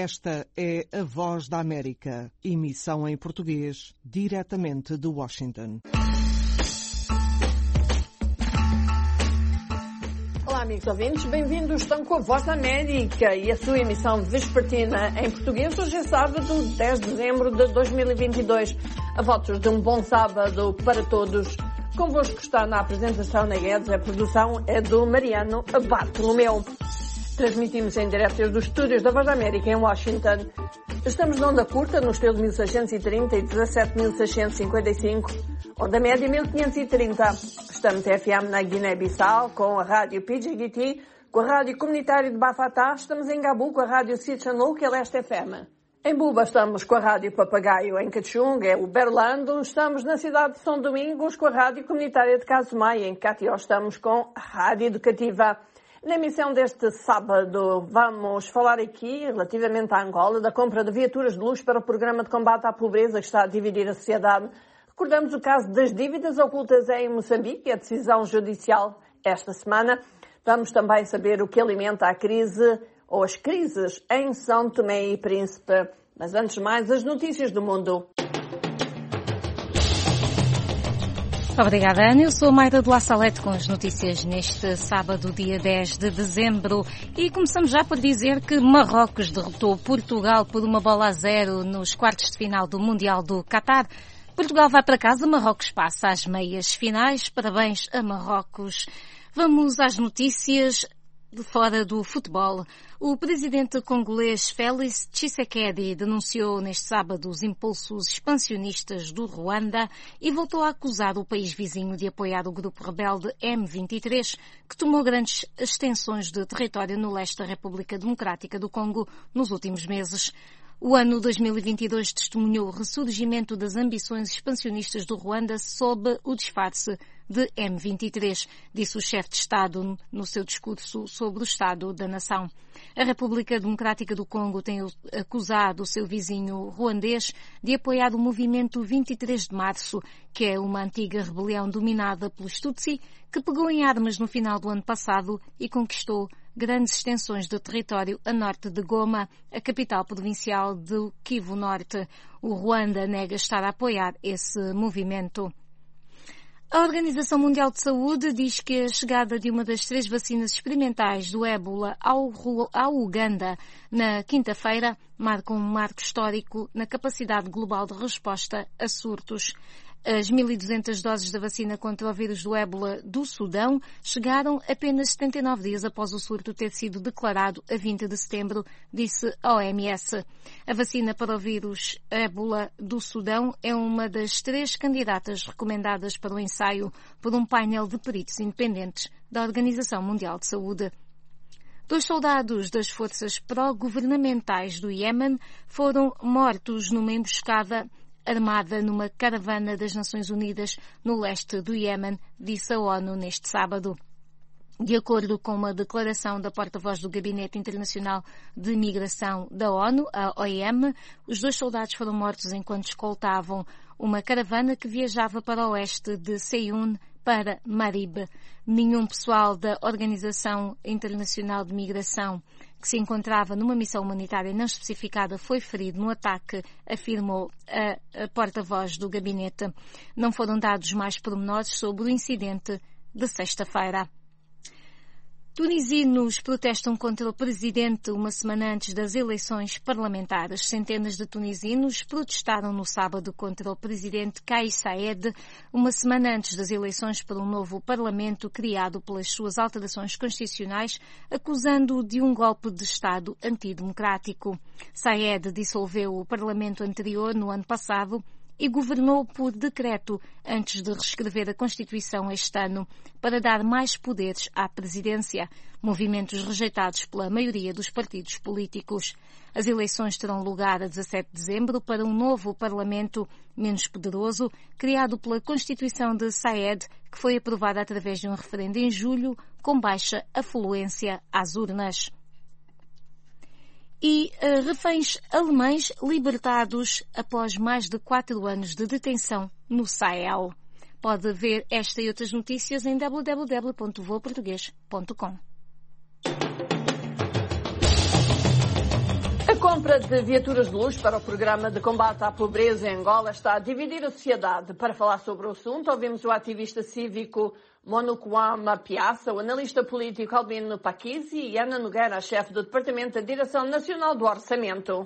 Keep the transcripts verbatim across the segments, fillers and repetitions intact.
Esta é a Voz da América, emissão em português, diretamente de Washington. Olá, amigos ouvintes, bem-vindos. Estão com a Voz da América e a sua emissão vespertina em português. Hoje é sábado, dez de dezembro de dois mil e vinte e dois. A votos de um bom sábado para todos. Convosco está na apresentação na Guedes, a produção é do Mariano Bartolomeu. Transmitimos em direto dos estúdios da Voz da América em Washington. Estamos na onda curta, no estilo mil seiscentos e trinta e dezassete mil seiscentos e cinquenta e cinco, onda média mil quinhentos e trinta. Estamos F M na Guiné-Bissau com a rádio P J D T, com a rádio comunitária de Bafatá. Estamos em Gabu com a rádio Sitchanul, que é Leste F M. Em Buba estamos com a rádio Papagaio, em Cachung, é o Berlando. Estamos na cidade de São Domingos com a rádio comunitária de Casumai. Em Catió estamos com a rádio educativa. Na emissão deste sábado vamos falar aqui, relativamente à Angola, da compra de viaturas de luxo para o programa de combate à pobreza que está a dividir a sociedade. Recordamos o caso das dívidas ocultas em Moçambique, a decisão judicial esta semana. Vamos também saber o que alimenta a crise, ou as crises, em São Tomé e Príncipe. Mas antes de mais, as notícias do mundo. Obrigada, Ana. Eu sou a Mayra de La Salete com as notícias neste sábado, dia dez de dezembro. E começamos já por dizer que Marrocos derrotou Portugal por uma bola a zero nos quartos de final do Mundial do Qatar. Portugal vai para casa, Marrocos passa às meias finais. Parabéns a Marrocos. Vamos às notícias de fora do futebol. O presidente congolês Félix Tshisekedi denunciou neste sábado os impulsos expansionistas do Ruanda e voltou a acusar o país vizinho de apoiar o grupo rebelde M vinte e três, que tomou grandes extensões de território no leste da República Democrática do Congo nos últimos meses. O ano dois mil e vinte e dois testemunhou o ressurgimento das ambições expansionistas do Ruanda sob o disfarce de M vinte e três, disse o chefe de Estado no seu discurso sobre o Estado da Nação. A República Democrática do Congo tem acusado o seu vizinho ruandês de apoiar o movimento vinte e três de março, que é uma antiga rebelião dominada pelos Tutsi, que pegou em armas no final do ano passado e conquistou grandes extensões de território a norte de Goma, a capital provincial do Kivu Norte. O Ruanda nega estar a apoiar esse movimento. A Organização Mundial de Saúde diz que a chegada de uma das três vacinas experimentais do ébola ao, ao Uganda na quinta-feira marca um marco histórico na capacidade global de resposta a surtos. As mil e duzentas doses da vacina contra o vírus do ébola do Sudão chegaram apenas setenta e nove dias após o surto ter sido declarado a vinte de setembro, disse a O M S. A vacina para o vírus ébola do Sudão é uma das três candidatas recomendadas para o ensaio por um painel de peritos independentes da Organização Mundial de Saúde. Dois soldados das forças pró-governamentais do Iémen foram mortos numa emboscada armada numa caravana das Nações Unidas no leste do Iémen, disse a ONU neste sábado. De acordo com uma declaração da porta-voz do Gabinete Internacional de Migração da ONU, a O I M, os dois soldados foram mortos enquanto escoltavam uma caravana que viajava para o oeste de Ceyun para Marib. Nenhum pessoal da Organização Internacional de Migração que se encontrava numa missão humanitária não especificada foi ferido no ataque, afirmou a, a porta-voz do gabinete. Não foram dados mais pormenores sobre o incidente de sexta-feira. Tunisinos protestam contra o presidente uma semana antes das eleições parlamentares. Centenas de tunisinos protestaram no sábado contra o presidente Kais Saied uma semana antes das eleições para um novo parlamento criado pelas suas alterações constitucionais, acusando-o de um golpe de Estado antidemocrático. Saied dissolveu o parlamento anterior no ano passado e governou por decreto antes de reescrever a Constituição este ano para dar mais poderes à presidência, movimentos rejeitados pela maioria dos partidos políticos. As eleições terão lugar a dezassete de dezembro para um novo Parlamento menos poderoso, criado pela Constituição de Saied, que foi aprovada através de um referendo em julho, com baixa afluência às urnas. E uh, reféns alemães libertados após mais de quatro anos de detenção no Sahel. Pode ver esta e outras notícias em w w w ponto voa português ponto com. compra de viaturas de luxo para o programa de combate à pobreza em Angola está a dividir a sociedade. Para falar sobre o assunto, ouvimos o ativista cívico Monokwama Piaça, o analista político Albino Paquisi e Ana Nogueira, chefe do Departamento da Direção Nacional do Orçamento.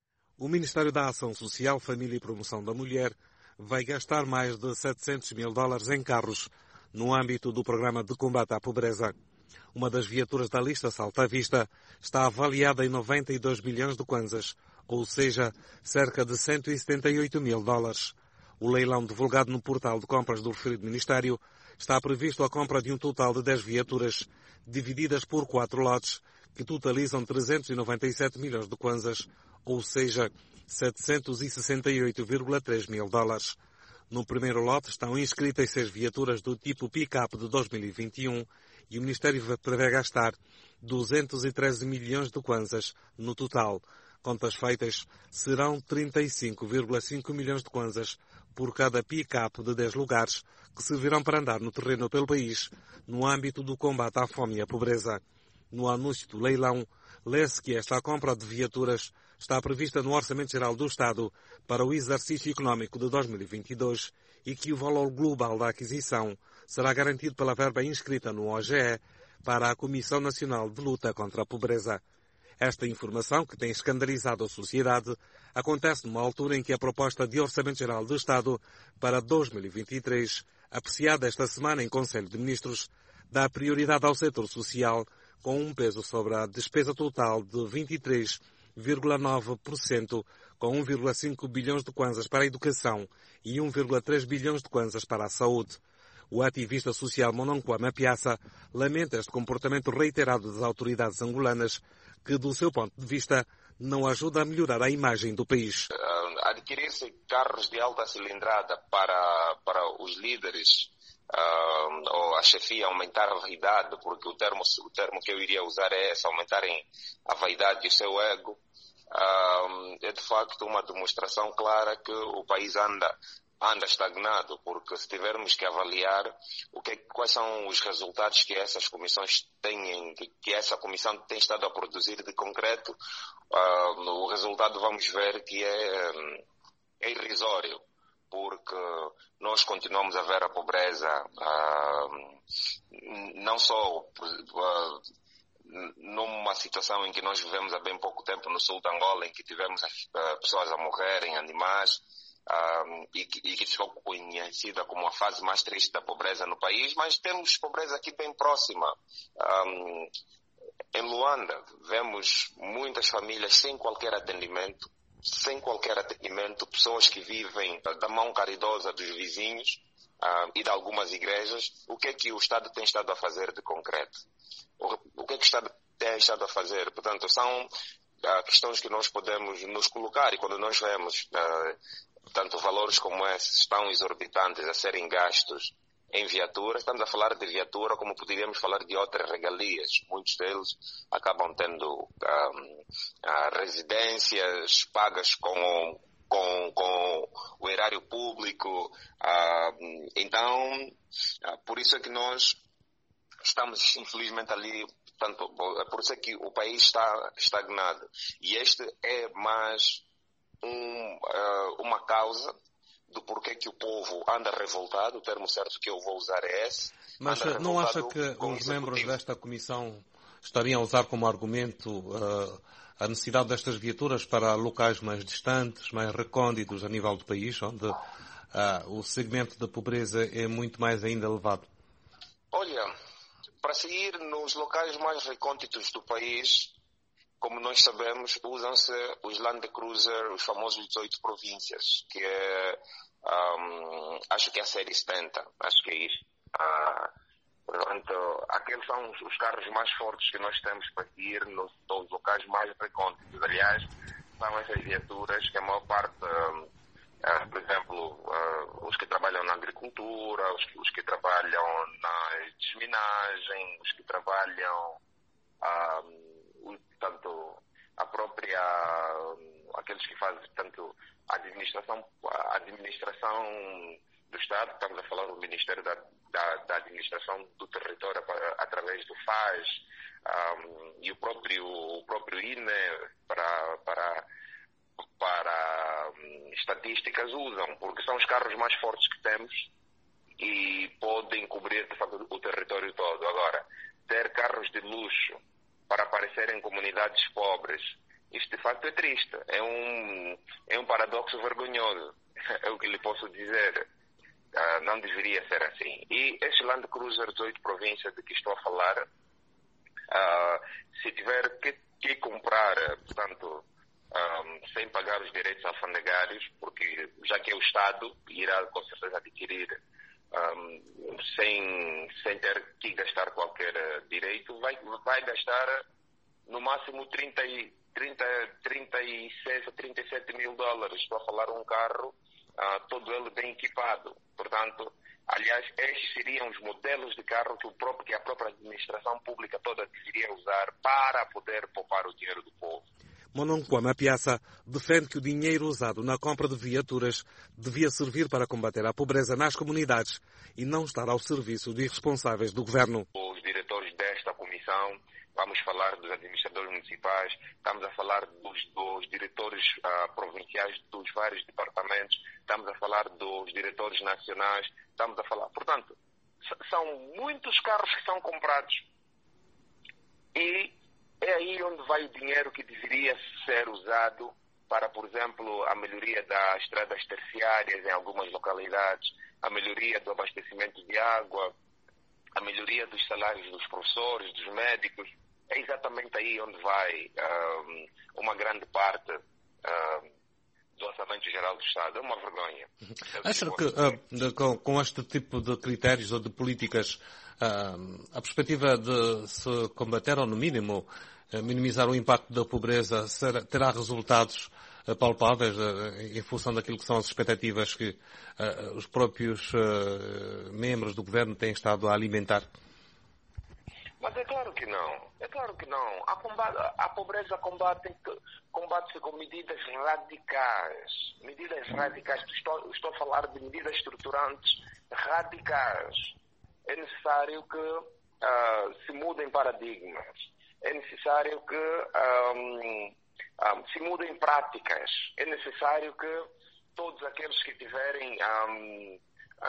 O Ministério da Ação Social, Família e Promoção da Mulher vai gastar mais de setecentos mil dólares em carros no âmbito do programa de combate à pobreza. Uma das viaturas da lista Salta à Vista está avaliada em noventa e dois milhões de kwanzas, ou seja, cerca de cento e setenta e oito mil dólares. O leilão divulgado no portal de compras do referido Ministério está previsto a compra de um total de dez viaturas, divididas por quatro lotes, que totalizam trezentos e noventa e sete milhões de kwanzas, ou seja, setecentos e sessenta e oito vírgula três mil dólares. No primeiro lote estão inscritas seis viaturas do tipo pick-up de dois mil e vinte e um e o Ministério prevê gastar duzentos e treze milhões de kwanzas no total. Contas feitas, serão trinta e cinco vírgula cinco milhões de kwanzas por cada pick-up de dez lugares que servirão para andar no terreno pelo país no âmbito do combate à fome e à pobreza. No anúncio do leilão, lê-se que esta compra de viaturas está prevista no Orçamento Geral do Estado para o exercício económico de dois mil e vinte e dois e que o valor global da aquisição será garantido pela verba inscrita no O G E para a Comissão Nacional de Luta contra a Pobreza. Esta informação, que tem escandalizado a sociedade, acontece numa altura em que a proposta de Orçamento Geral do Estado para dois mil e vinte e três, apreciada esta semana em Conselho de Ministros, dá prioridade ao setor social, com um peso sobre a despesa total de vinte e três vírgula nove por cento, com um vírgula cinco bilhões de kwanzas para a educação e um vírgula três bilhões de kwanzas para a saúde. O ativista social Monokwama Piaça lamenta este comportamento reiterado das autoridades angolanas, que, do seu ponto de vista, não ajuda a melhorar a imagem do país. Adquirir-se carros de alta cilindrada para, para os líderes, uh, ou a chefia aumentar a vaidade, porque o termo, o termo que eu iria usar é esse, aumentarem a vaidade e o seu ego, uh, é de facto uma demonstração clara que o país anda anda estagnado, porque se tivermos que avaliar o que, quais são os resultados que essas comissões têm, que essa comissão tem estado a produzir de concreto, uh, o resultado vamos ver que é, é irrisório, porque nós continuamos a ver a pobreza, uh, não só uh, numa situação em que nós vivemos há bem pouco tempo no sul de Angola, em que tivemos uh, pessoas a morrerem, animais, Um, e, que, e que ficou conhecida como a fase mais triste da pobreza no país, mas temos pobreza aqui bem próxima. Um, em Luanda, vemos muitas famílias sem qualquer atendimento, sem qualquer atendimento, pessoas que vivem da mão caridosa dos vizinhos um, e de algumas igrejas. O que é que o Estado tem estado a fazer de concreto? O, o que é que o Estado tem estado a fazer? Portanto, são uh, questões que nós podemos nos colocar, e quando nós vemos uh, Portanto, valores como esses estão exorbitantes a serem gastos em viaturas. Estamos a falar de viatura como poderíamos falar de outras regalias. Muitos deles acabam tendo um, uh, residências pagas com, com, com o erário público. Uh, então, uh, por isso é que nós estamos, infelizmente, ali. Portanto, por isso é que o país está estagnado. E este é mais Um, uh, uma causa do porquê que o povo anda revoltado. O termo certo que eu vou usar é esse. Mas não acha que os membros desta comissão estariam a usar como argumento uh, a necessidade destas viaturas para locais mais distantes, mais recônditos a nível do país, onde uh, o segmento da pobreza é muito mais ainda elevado? Olha, para seguir nos locais mais recônditos do país, como nós sabemos, usam-se os Land Cruiser, os famosos dezoito províncias, que é, um, acho que é a série setenta, acho que é isso. Uh, portanto, aqueles são os, os carros mais fortes que nós temos para ir nos, nos locais mais recônditos. Aliás, são essas viaturas que a maior parte, uh, uh, por exemplo, uh, os que trabalham na agricultura, os, os que trabalham na desminagem, os que trabalham... Uh, tanto a própria, aqueles que fazem, tanto a administração, a administração do Estado, estamos a falar do Ministério da, da, da Administração do Território através do F A S, um, e o próprio, o próprio I N E para, para, para um, estatísticas usam, porque são os carros mais fortes que temos e podem cobrir, de facto, o território todo. Agora, ter carros de luxo para aparecer em comunidades pobres, isto de facto é triste. É um, é um paradoxo vergonhoso, é o que lhe posso dizer. Uh, não deveria ser assim. E este Land Cruiser dezoito província de que estou a falar, uh, se tiver que, que comprar, portanto, um, sem pagar os direitos alfandegários, porque já que é o Estado, irá com certeza adquirir Um, sem, sem ter que gastar qualquer direito, vai, vai gastar no máximo trinta, trinta, trinta e seis a trinta e sete mil dólares. Estou a falar um carro, uh, todo ele bem equipado. Portanto, aliás, estes seriam os modelos de carro que, o próprio, que a própria administração pública toda deveria usar para poder poupar o dinheiro do povo. Mononquama Piaça defende que o dinheiro usado na compra de viaturas devia servir para combater a pobreza nas comunidades e não estar ao serviço de responsáveis do governo. Os diretores desta comissão, vamos falar dos administradores municipais, estamos a falar dos, dos diretores uh, provinciais dos vários departamentos, estamos a falar dos diretores nacionais, estamos a falar... Portanto, são muitos carros que são comprados e é aí onde vai o dinheiro que deveria ser usado para, por exemplo, a melhoria das estradas terciárias em algumas localidades, a melhoria do abastecimento de água, a melhoria dos salários dos professores, dos médicos. É exatamente aí onde vai um, uma grande parte um, do orçamento geral do Estado. É uma vergonha. Acha que uh, com, com este tipo de critérios ou de políticas, uh, a perspectiva de se combater, ou no mínimo uh, minimizar o impacto da pobreza, será, terá resultados uh, palpáveis uh, em função daquilo que são as expectativas que uh, os próprios uh, membros do governo têm estado a alimentar? Mas é claro que não. É claro que não. A, combate, a pobreza combate, combate-se com medidas radicais. Medidas radicais. Estou, estou a falar de medidas estruturantes radicais. É necessário que uh, se mudem paradigmas. É necessário que um, um, se mudem práticas. É necessário que todos aqueles que tiverem um,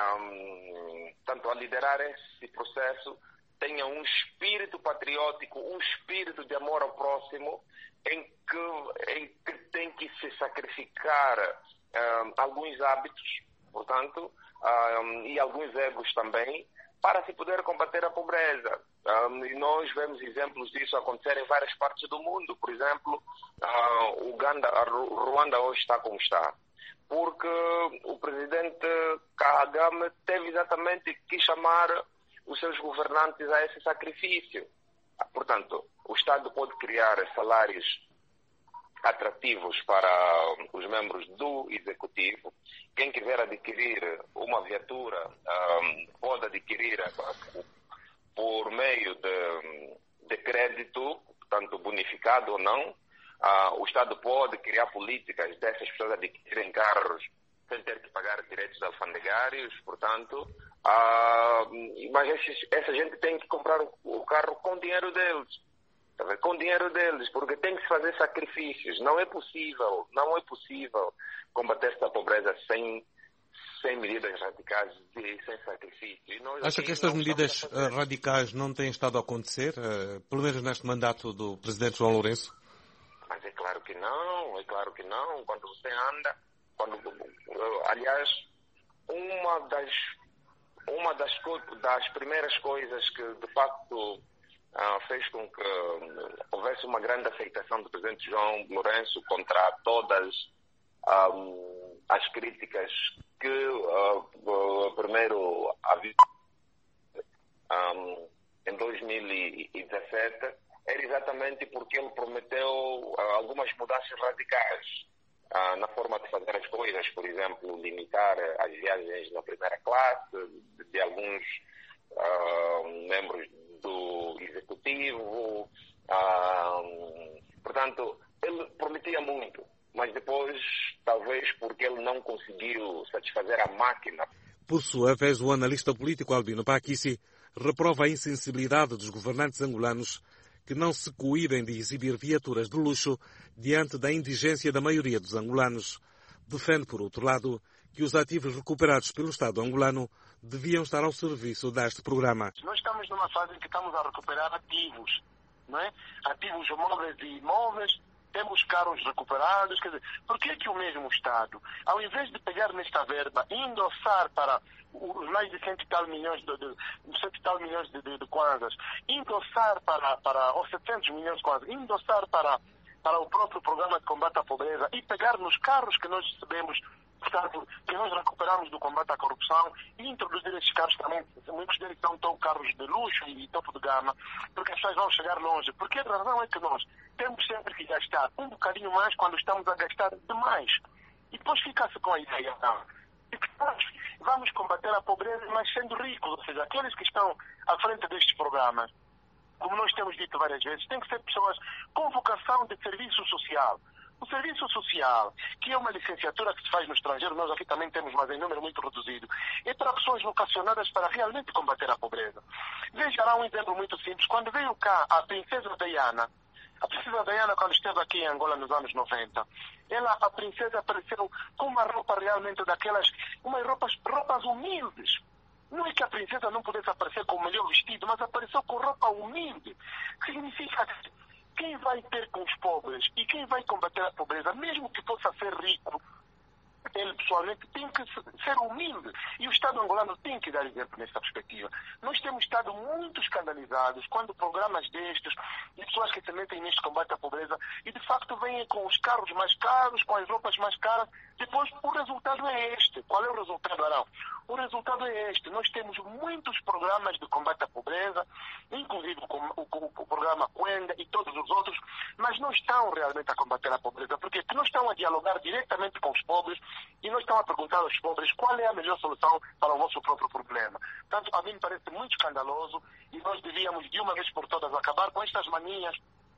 um, tanto a liderar esse processo tenha um espírito patriótico, um espírito de amor ao próximo, em que, em que tem que se sacrificar um, alguns hábitos, portanto, um, e alguns egos também, para se poder combater a pobreza. Um, e nós vemos exemplos disso acontecer em várias partes do mundo. Por exemplo, uh, Uganda, a Ruanda hoje está como está, porque o presidente Kagame teve exatamente que chamar os seus governantes a esse sacrifício. Portanto, o Estado pode criar salários atrativos para os membros do Executivo. Quem quiser adquirir uma viatura um, pode adquirir por meio de, de crédito, tanto bonificado ou não. Uh, o Estado pode criar políticas dessas pessoas adquirirem carros sem ter que pagar direitos alfandegários, portanto... Ah, mas esses, essa gente tem que comprar o, o carro com dinheiro deles, tá, com dinheiro deles, porque tem que se fazer sacrifícios. Não é possível, não é possível combater esta pobreza sem, sem medidas radicais e sem sacrifícios. Nós, Acha que estas medidas radicais não têm estado a acontecer, uh, pelo menos neste mandato do Presidente João Lourenço? Mas é claro que não, é claro que não. Quando você anda, quando, aliás, uma das Uma das, das primeiras coisas que, de facto, uh, fez com que uh, houvesse uma grande aceitação do presidente João Lourenço contra todas um, as críticas que, uh, uh, primeiro, havia um, em dois mil e dezassete, era exatamente porque ele prometeu uh, algumas mudanças radicais. Uh, na forma de fazer as coisas, por exemplo, limitar as viagens na primeira classe de, de alguns uh, membros do Executivo. Uh, portanto, ele prometia muito, mas depois, talvez porque ele não conseguiu satisfazer a máquina. Por sua vez, o analista político Albino Paquici reprova a insensibilidade dos governantes angolanos que não se coíbem de exibir viaturas de luxo diante da indigência da maioria dos angolanos. Defende, por outro lado, que os ativos recuperados pelo Estado angolano deviam estar ao serviço deste programa. Nós estamos numa fase em que estamos a recuperar ativos, não é? Ativos móveis e imóveis, temos carros recuperados, quer dizer, por que que o mesmo Estado, ao invés de pegar nesta verba e endossar para os mais de cento e tal milhões de, de, cento e tal milhões de, de, de kwanzas, endossar para, para, ou setecentos milhões de kwanzas, endossar para, para o próprio programa de combate à pobreza e pegar nos carros que nós recebemos, portanto, que nós recuperamos do combate à corrupção e introduzir esses carros também, muitos deles são tão carros de luxo e topo de gama, porque as pessoas vão chegar longe. Porque a razão é que nós temos sempre que gastar um bocadinho mais quando estamos a gastar demais. E depois fica-se com a ideia, não, de que nós vamos combater a pobreza, mas sendo ricos, ou seja, aqueles que estão à frente destes programas, como nós temos dito várias vezes, têm que ser pessoas com vocação de serviço social. O serviço social, que é uma licenciatura que se faz no estrangeiro, nós aqui também temos, mas em número muito reduzido, é para pessoas vocacionadas para realmente combater a pobreza. Veja lá um exemplo muito simples. Quando veio cá a princesa Diana, a princesa Diana, quando esteve aqui em Angola nos anos noventa, ela, a princesa, apareceu com uma roupa realmente daquelas, umas roupas, roupas humildes. Não é que a princesa não pudesse aparecer com o melhor vestido, mas apareceu com roupa humilde. Significa que quem vai ter com os pobres e quem vai combater a pobreza, mesmo que possa ser rico, ele pessoalmente tem que ser humilde. E o Estado angolano tem que dar exemplo nessa perspectiva. Nós temos estado muito escandalizados quando programas destes e pessoas que se metem neste combate à pobreza e de facto vêm com os carros mais caros, com as roupas mais caras. Depois o resultado é este. Qual é o resultado, Arão? O resultado é este. Nós temos muitos programas de combate à pobreza, inclusive o, o, o programa Quenda e todos os outros, mas não estão realmente a combater a pobreza, porque não estão a dialogar diretamente com os pobres e não estão a perguntar aos pobres qual é a melhor solução para o vosso próprio problema. Portanto, a mim me parece muito escandaloso e nós devíamos, de uma vez por todas, acabar com estas manias.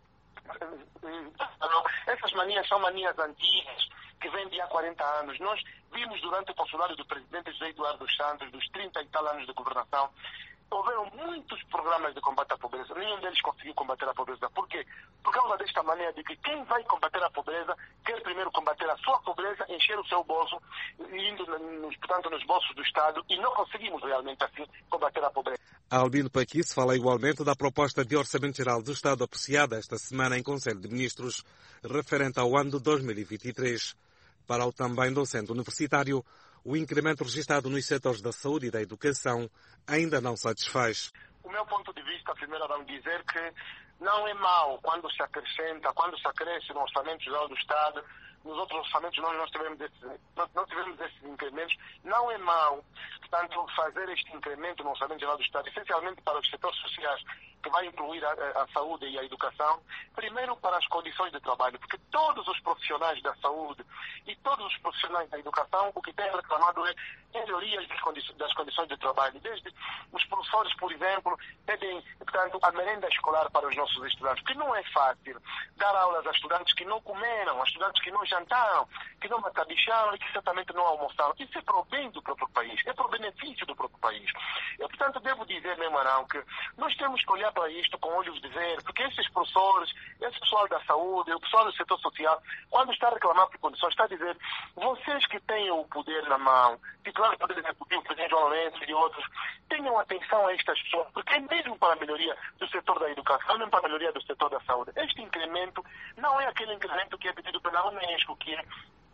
Essas manias são manias antigas, que vêm de há quarenta anos. Nós vimos durante o consulado do presidente José Eduardo dos Santos, dos trinta e tal anos de governação, houveram muitos programas de combate à pobreza. Nenhum deles conseguiu combater a pobreza. Por quê? Por causa desta maneira de que quem vai combater a pobreza quer primeiro combater a sua pobreza, encher o seu bolso, indo, nos, portanto, nos bolsos do Estado, e não conseguimos realmente assim combater a pobreza. Albino Paquice fala igualmente da proposta de Orçamento Geral do Estado apreciada esta semana em Conselho de Ministros, referente ao ano de dois mil e vinte e três. Para o também docente universitário, o incremento registrado nos setores da saúde e da educação ainda não satisfaz. O meu ponto de vista, primeiro, vamos dizer que não é mau quando se acrescenta, quando se acresce no Orçamento Geral do Estado. Nos outros orçamentos nós, nós, tivemos esses, nós, nós tivemos esses incrementos. Não é mau, portanto, fazer este incremento no Orçamento Geral do Estado, essencialmente para os setores sociais, que vai incluir a, a saúde e a educação, primeiro para as condições de trabalho, porque todos os profissionais da saúde e todos os profissionais da educação, o que têm reclamado é melhorias das condições, das condições de trabalho. Desde os professores, por exemplo, pedem, portanto, a merenda escolar para os nossos estudantes, que não é fácil dar aulas a estudantes que não comeram, a estudantes que não jantaram, que não matabicharam e que certamente não almoçaram. Isso é para o bem do próprio país, é para o benefício do próprio país. Eu, portanto, devo dizer, meu Marão, que nós temos que olhar para isto com olhos de ver, porque esses professores, esse pessoal da saúde, o pessoal do setor social, quando está a reclamar por condições, está a dizer, vocês que têm o poder na mão, titular do Poder Executivo, o presidente João Lourenço e outros, tenham atenção a estas pessoas, porque é mesmo para a melhoria do setor da educação, mesmo para a melhoria do setor da saúde. Este incremento não é aquele incremento que é pedido pela Unesco, que é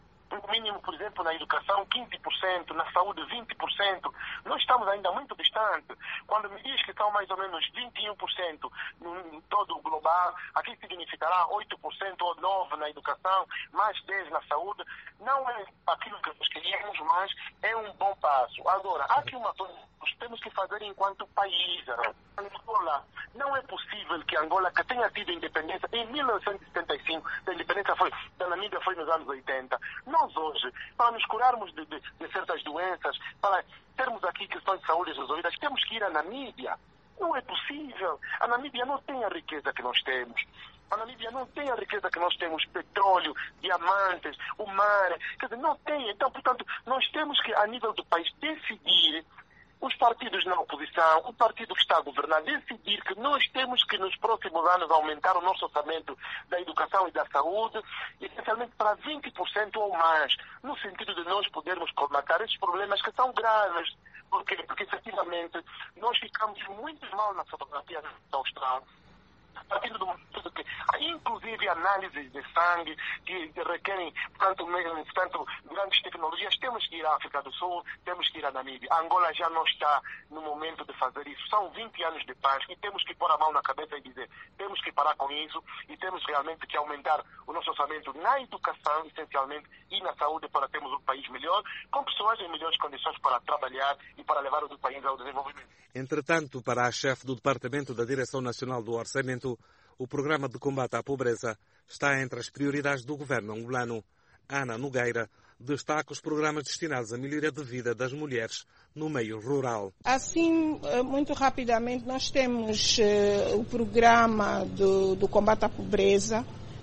o mínimo, por exemplo, na educação quinze por cento, na saúde vinte por cento. Nós estamos ainda muito distantes. Quando me diz que estão mais ou menos vinte e um por cento em todo o global, aqui significará oito por cento ou nove por cento na educação, mais dez por cento na saúde. Não é aquilo que nós queríamos, mas é um bom passo. Agora, há aqui uma coisa que nós temos que fazer enquanto país. Angola, não é possível que Angola, que tenha tido independência em mil novecentos e setenta e cinco, a independência foi, da Namíbia foi nos anos oitenta, nós hoje, para nos curarmos de, de, de certas doenças, para termos aqui questões de saúde resolvidas, temos que ir à Namíbia. Não é possível. A Namíbia não tem a riqueza que nós temos. A Namíbia não tem a riqueza que nós temos, petróleo, diamantes, o mar. Quer dizer, não tem. Então, portanto, nós temos que, a nível do país, decidir os partidos na oposição, o partido que está a governar, decidir que nós temos que nos próximos anos aumentar o nosso orçamento da educação e da saúde, essencialmente para vinte por cento ou mais, no sentido de nós podermos colmatar esses problemas que são graves. Por quê? Porque, efetivamente, nós ficamos muito mal na fotografia austral. A partir do momento que há inclusive análises de sangue que requerem, portanto, mesmo, portanto, grandes tecnologias, temos que ir à África do Sul, temos que ir à Namíbia. A Angola já não está no momento de fazer isso. São vinte anos de paz e temos que pôr a mão na cabeça e dizer, temos que parar com isso e temos realmente que aumentar o nosso orçamento na educação, essencialmente, e na saúde para termos um país melhor, com pessoas em melhores condições para trabalhar e para levar o país ao desenvolvimento. Entretanto, para a chefe do Departamento da Direção Nacional do Orçamento, o Programa de Combate à Pobreza está entre as prioridades do governo angolano. Ana Nogueira destaca os programas destinados à melhoria de vida das mulheres no meio rural. Assim, muito rapidamente, nós temos uh, o programa do, do combate à pobreza,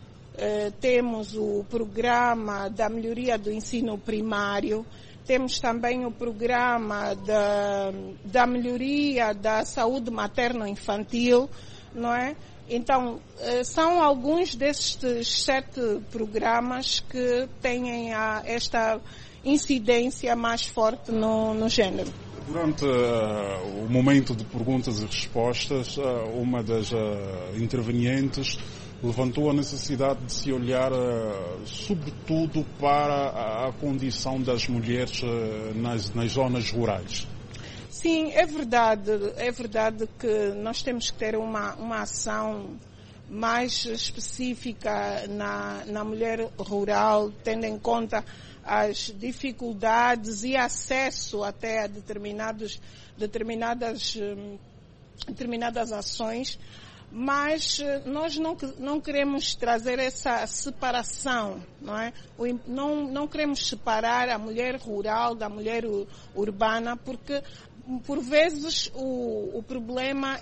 uh, temos o programa da melhoria do ensino primário, temos também o programa da, da melhoria da saúde materno-infantil, não é? Então, são alguns destes sete programas que têm a, esta incidência mais forte no, no género. Durante uh, o momento de perguntas e respostas, uh, uma das uh, intervenientes levantou a necessidade de se olhar, uh, sobretudo, para a, a condição das mulheres uh, nas, nas zonas rurais. Sim, é verdade. É verdade que nós temos que ter uma, uma ação mais específica na, na mulher rural, tendo em conta as dificuldades e acesso até a determinados, determinadas, determinadas ações. Mas nós não, não queremos trazer essa separação, não é? Não, não queremos separar a mulher rural da mulher urbana, porque por vezes o, o problema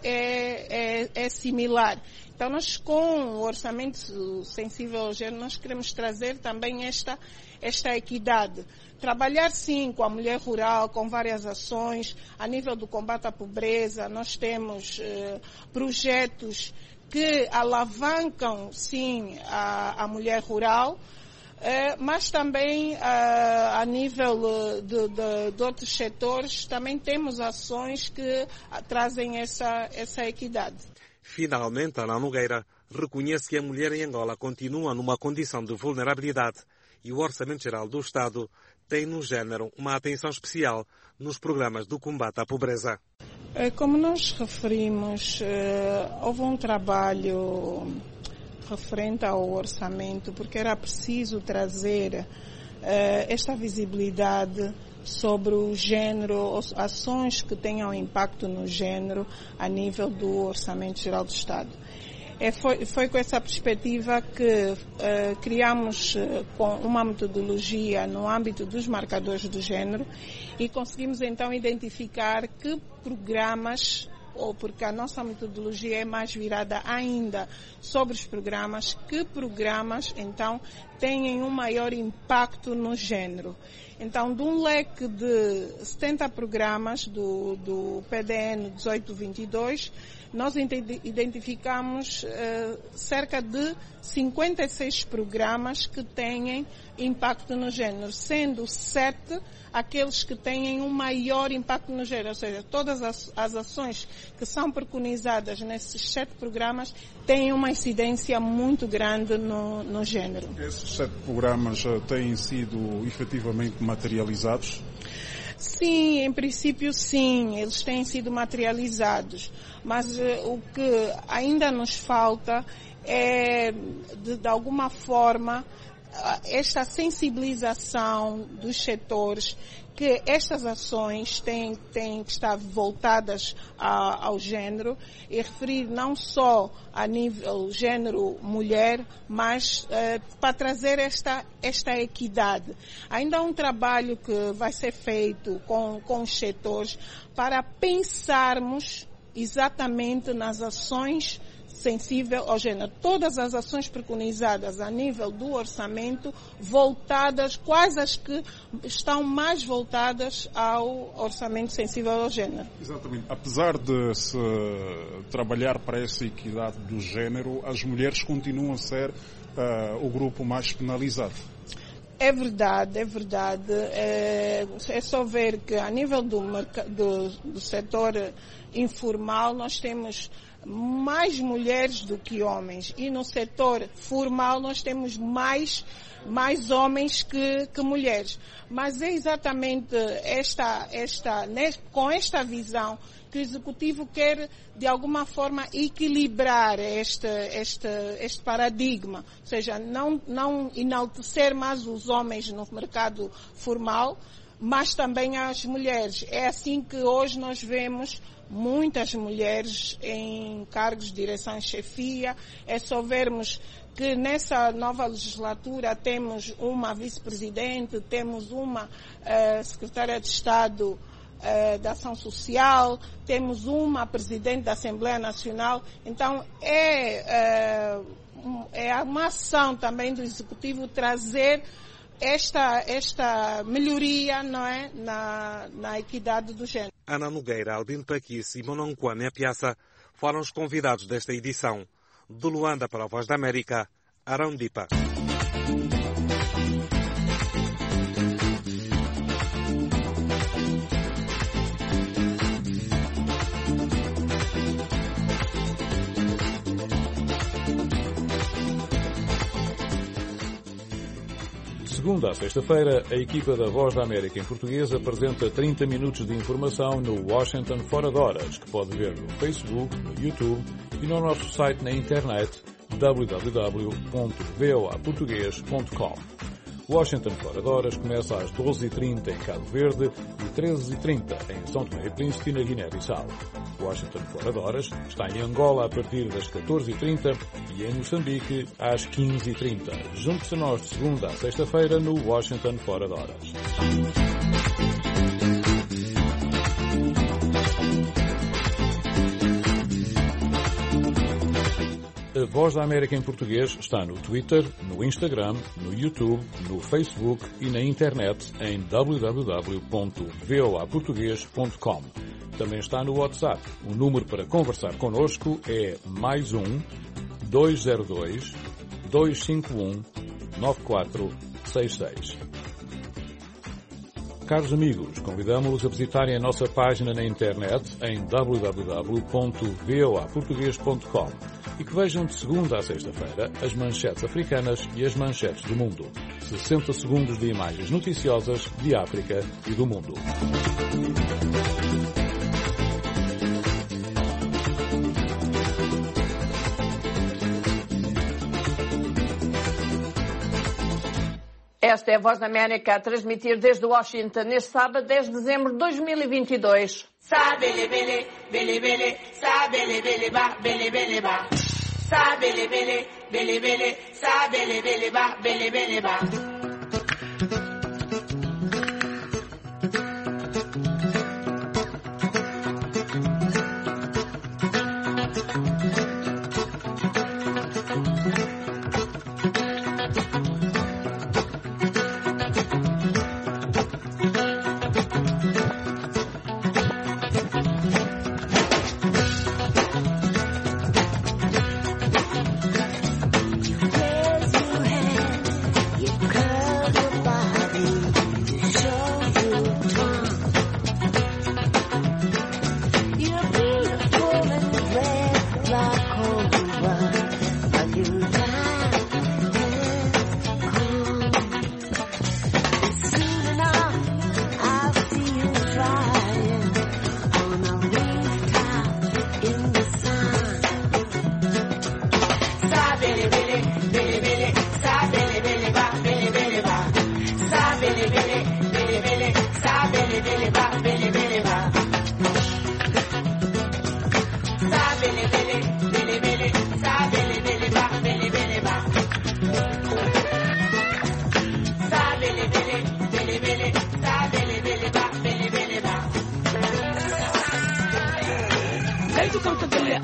é, é, é similar. Então nós, com o orçamento sensível ao género, nós queremos trazer também esta, esta equidade. Trabalhar sim com a mulher rural, com várias ações. A nível do combate à pobreza, nós temos eh, projetos que alavancam sim a, a mulher rural, eh, mas também eh, a nível de, de, de outros setores também temos ações que trazem essa, essa equidade. Finalmente, Ana Nogueira reconhece que a mulher em Angola continua numa condição de vulnerabilidade e o Orçamento Geral do Estado tem no género uma atenção especial nos programas do combate à pobreza. Como nós referimos, houve um trabalho referente ao orçamento, porque era preciso trazer esta visibilidade sobre o género, ações que tenham impacto no género a nível do Orçamento Geral do Estado. É, foi, foi com essa perspectiva que uh, criamos uh, com uma metodologia no âmbito dos marcadores do género e conseguimos então identificar que programas, ou porque a nossa metodologia é mais virada ainda sobre os programas, que programas então têm um maior impacto no género. Então, de um leque de setenta programas do, do P D N dezoito vinte e dois, nós identificamos uh, cerca de cinquenta e seis programas que têm impacto no género, sendo sete aqueles que têm um maior impacto no género, ou seja, todas as, as ações que são preconizadas nesses sete programas têm uma incidência muito grande no, no género. Esses sete programas uh, têm sido efetivamente materializados? Sim, em princípio sim, eles têm sido materializados, mas uh, o que ainda nos falta é, de, de alguma forma, uh, esta sensibilização dos setores, que estas ações têm, têm que estar voltadas a, ao género e referir não só a nível género-mulher, mas uh, para trazer esta, esta equidade. Ainda há um trabalho que vai ser feito com, com os setores para pensarmos exatamente nas ações sensíveis ao género. Todas as ações preconizadas a nível do orçamento, voltadas, quais as que estão mais voltadas ao orçamento sensível ao género. Exatamente. Apesar de se trabalhar para essa equidade do género, as mulheres continuam a ser uh, o grupo mais penalizado. É verdade, é verdade. É, é só ver que a nível do, do, do setor informal nós temos mais mulheres do que homens, e no setor formal nós temos mais, mais homens que, que mulheres. Mas é exatamente esta, esta, com esta visão que o Executivo quer, de alguma forma, equilibrar este, este, este paradigma. Ou seja, não, não enaltecer mais os homens no mercado formal, mas também as mulheres. É assim que hoje nós vemos muitas mulheres em cargos de direção e chefia. É só vermos que nessa nova legislatura temos uma vice-presidente, temos uma uh, secretária de Estado uh, da Ação Social, temos uma presidente da Assembleia Nacional. Então é, uh, é uma ação também do Executivo trazer esta, esta melhoria, não é, na, na equidade do género. Ana Nogueira, Albino Paquis e Monon Kwame Apiaça foram os convidados desta edição. De Luanda para a Voz da América, Arão Dipa. De segunda a sexta-feira, a equipa da Voz da América em português apresenta trinta minutos de informação no Washington Fora de Horas, que pode ver no Facebook, no YouTube e no nosso site na internet w w w ponto v o a português ponto com. Washington Fora de Horas começa às doze e trinta em Cabo Verde e treze e trinta em São Tomé e Príncipe, na Guiné-Bissau. Washington Fora de Horas está em Angola a partir das catorze e trinta e em Moçambique às quinze e trinta. Junte-se a nós de segunda a sexta-feira no Washington Fora de Horas. A Voz da América em português está no Twitter, no Instagram, no YouTube, no Facebook e na internet em w w w ponto v o a português ponto com. Também está no WhatsApp. O número para conversar connosco é mais um dois zero dois dois cinco um nove quatro seis seis. Caros amigos, convidamos-los a visitarem a nossa página na internet em w w w ponto v o a português ponto com e que vejam de segunda a sexta-feira as manchetes africanas e as manchetes do mundo. sessenta segundos de imagens noticiosas de África e do mundo. Esta é a Voz da América a transmitir desde Washington neste sábado, dez de dezembro de dois mil e vinte e dois. Sabele bele, bele bele, sabele bele ba, bele bele ba. Sabele bele, bele bele, sabele bele ba, bele bele ba. Cause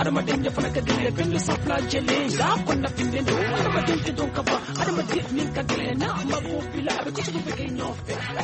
Adamadinha Fanakadilla, Bindu Sapla Jelinga, Panda Pindindo, Adamadinha Donkava, Adamadinha Minkadena, Mabupila, Kuchupequeno,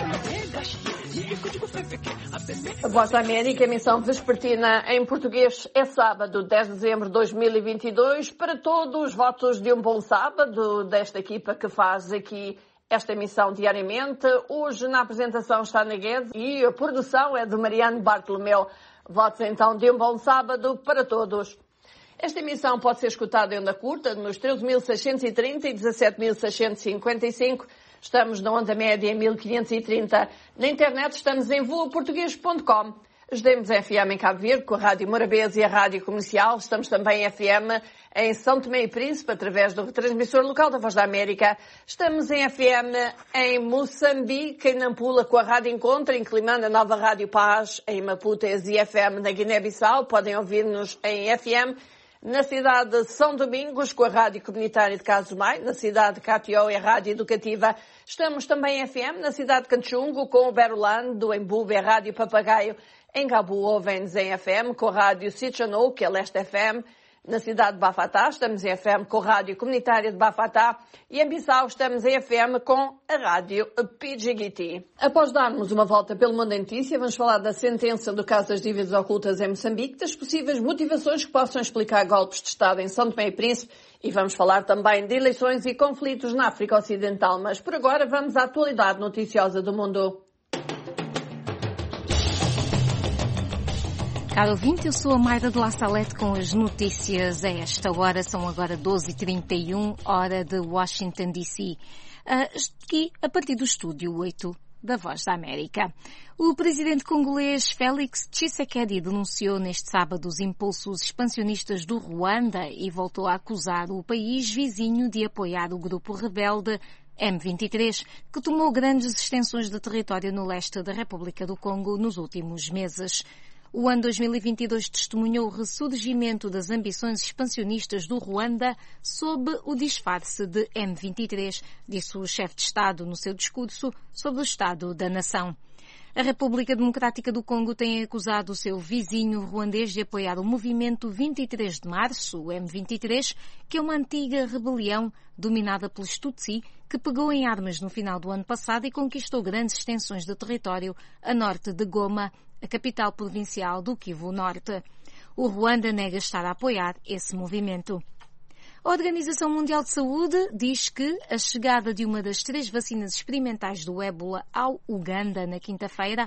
A Voz da América, emissão vespertina em português, é sábado, dez de dezembro de dois mil e vinte e dois. Para todos, votos de um bom sábado desta equipa que faz aqui esta emissão diariamente. Hoje na apresentação está na Guedes e a produção é de Mariano Bartolomeu. Votos então de um bom sábado para todos. Esta emissão pode ser escutada em onda curta nos treze mil seiscentos e trinta e dezassete mil seiscentos e cinquenta e cinco. Estamos na onda média em mil quinhentos e trinta. Na internet estamos em voa português ponto com. Ajudemos a F M em Cabo Verde com a Rádio Morabeza e a Rádio Comercial. Estamos também em F M em São Tomé e Príncipe através do retransmissor local da Voz da América. Estamos em F M em Moçambique, em Nampula com a Rádio Encontro, em Climane a Nova Rádio Paz, em Maputo e F M na Guiné-Bissau. Podem ouvir-nos em F M na cidade de São Domingos, com a Rádio Comunitária de Casumai, na cidade de Catió e a Rádio Educativa. Estamos também em F M na cidade de Canchungo, com o Berolando, em Bube, a Rádio Papagaio. Em Gabu, ouvem-nos em F M, com a Rádio Sichanou, que é Leste F M. Na cidade de Bafatá, estamos em F M com a Rádio Comunitária de Bafatá. E em Bissau, estamos em F M com a Rádio Pidjigiti. Após darmos uma volta pelo mundo em notícia, vamos falar da sentença do caso das dívidas ocultas em Moçambique, das possíveis motivações que possam explicar golpes de Estado em São Tomé e Príncipe, e vamos falar também de eleições e conflitos na África Ocidental. Mas por agora vamos à atualidade noticiosa do mundo. Caro ouvinte, eu sou a Mayra de La Salete com as notícias a esta hora. São agora doze e trinta e um, hora de Washington, D C. Aqui, a partir do estúdio oito da Voz da América. O presidente congolês Félix Tshisekedi denunciou neste sábado os impulsos expansionistas do Ruanda e voltou a acusar o país vizinho de apoiar o grupo rebelde M vinte e três, que tomou grandes extensões de território no leste da República do Congo nos últimos meses. O ano dois mil e vinte e dois testemunhou o ressurgimento das ambições expansionistas do Ruanda sob o disfarce de M vinte e três, disse o chefe de Estado no seu discurso sobre o Estado da Nação. A República Democrática do Congo tem acusado o seu vizinho ruandês de apoiar o movimento vinte e três de março, o M vinte e três, que é uma antiga rebelião dominada pelos Tutsi, que pegou em armas no final do ano passado e conquistou grandes extensões de território a norte de Goma, a capital provincial do Kivu Norte. O Ruanda nega estar a apoiar esse movimento. A Organização Mundial de Saúde diz que a chegada de uma das três vacinas experimentais do ébola ao Uganda na quinta-feira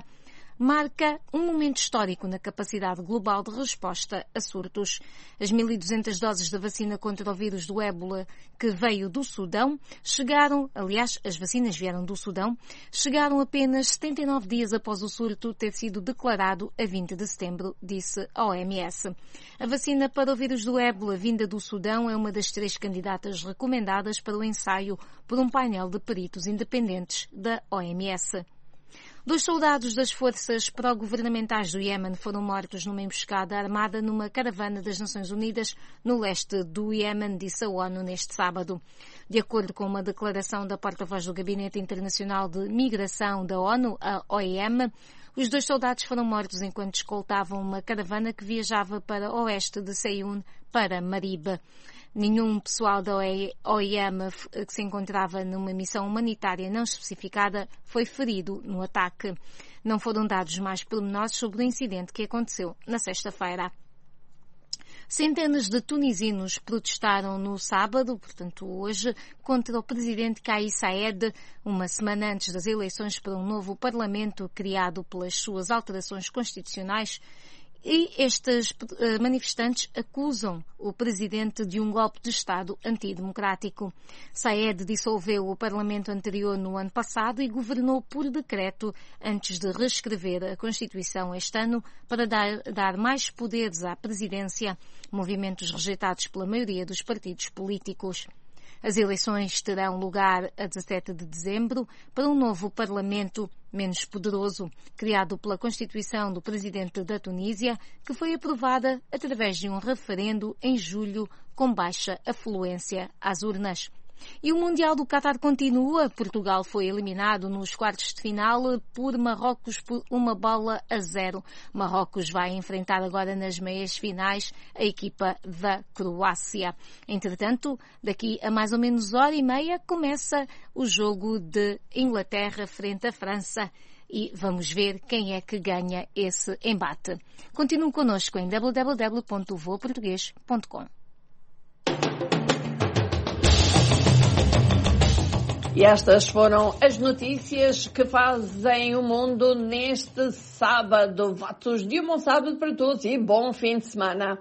marca um momento histórico na capacidade global de resposta a surtos. As mil e duzentas doses da vacina contra o vírus do ébola que veio do Sudão chegaram, aliás, as vacinas vieram do Sudão, chegaram apenas setenta e nove dias após o surto ter sido declarado a vinte de setembro, disse a O M S. A vacina para o vírus do ébola vinda do Sudão é uma das três candidatas recomendadas para o ensaio por um painel de peritos independentes da O M S. Dois soldados das forças pró-governamentais do Iémen foram mortos numa emboscada armada numa caravana das Nações Unidas no leste do Iémen, disse a ONU neste sábado. De acordo com uma declaração da porta-voz do Gabinete Internacional de Migração da ONU, a O I M, os dois soldados foram mortos enquanto escoltavam uma caravana que viajava para o oeste de Ceiun para Marib. Nenhum pessoal da O I M que se encontrava numa missão humanitária não especificada foi ferido no ataque. Não foram dados mais pormenores sobre o incidente que aconteceu na sexta-feira. Centenas de tunisinos protestaram no sábado, portanto hoje, contra o presidente Kais Saied, uma semana antes das eleições para um novo parlamento criado pelas suas alterações constitucionais. E estes uh, manifestantes acusam o presidente de um golpe de Estado antidemocrático. Saied dissolveu o parlamento anterior no ano passado e governou por decreto antes de reescrever a Constituição este ano para dar, dar mais poderes à presidência, movimentos rejeitados pela maioria dos partidos políticos. As eleições terão lugar a dezassete de dezembro para um novo parlamento menos poderoso, criado pela Constituição do presidente da Tunísia, que foi aprovada através de um referendo em julho com baixa afluência às urnas. E o Mundial do Qatar continua. Portugal foi eliminado nos quartos de final por Marrocos por uma bola a zero. Marrocos vai enfrentar agora nas meias finais a equipa da Croácia. Entretanto, daqui a mais ou menos hora e meia começa o jogo de Inglaterra frente à França. E vamos ver quem é que ganha esse embate. Continuem connosco em w w w ponto voa português ponto com. E estas foram as notícias que fazem o mundo neste sábado. Votos de um bom sábado para todos e bom fim de semana.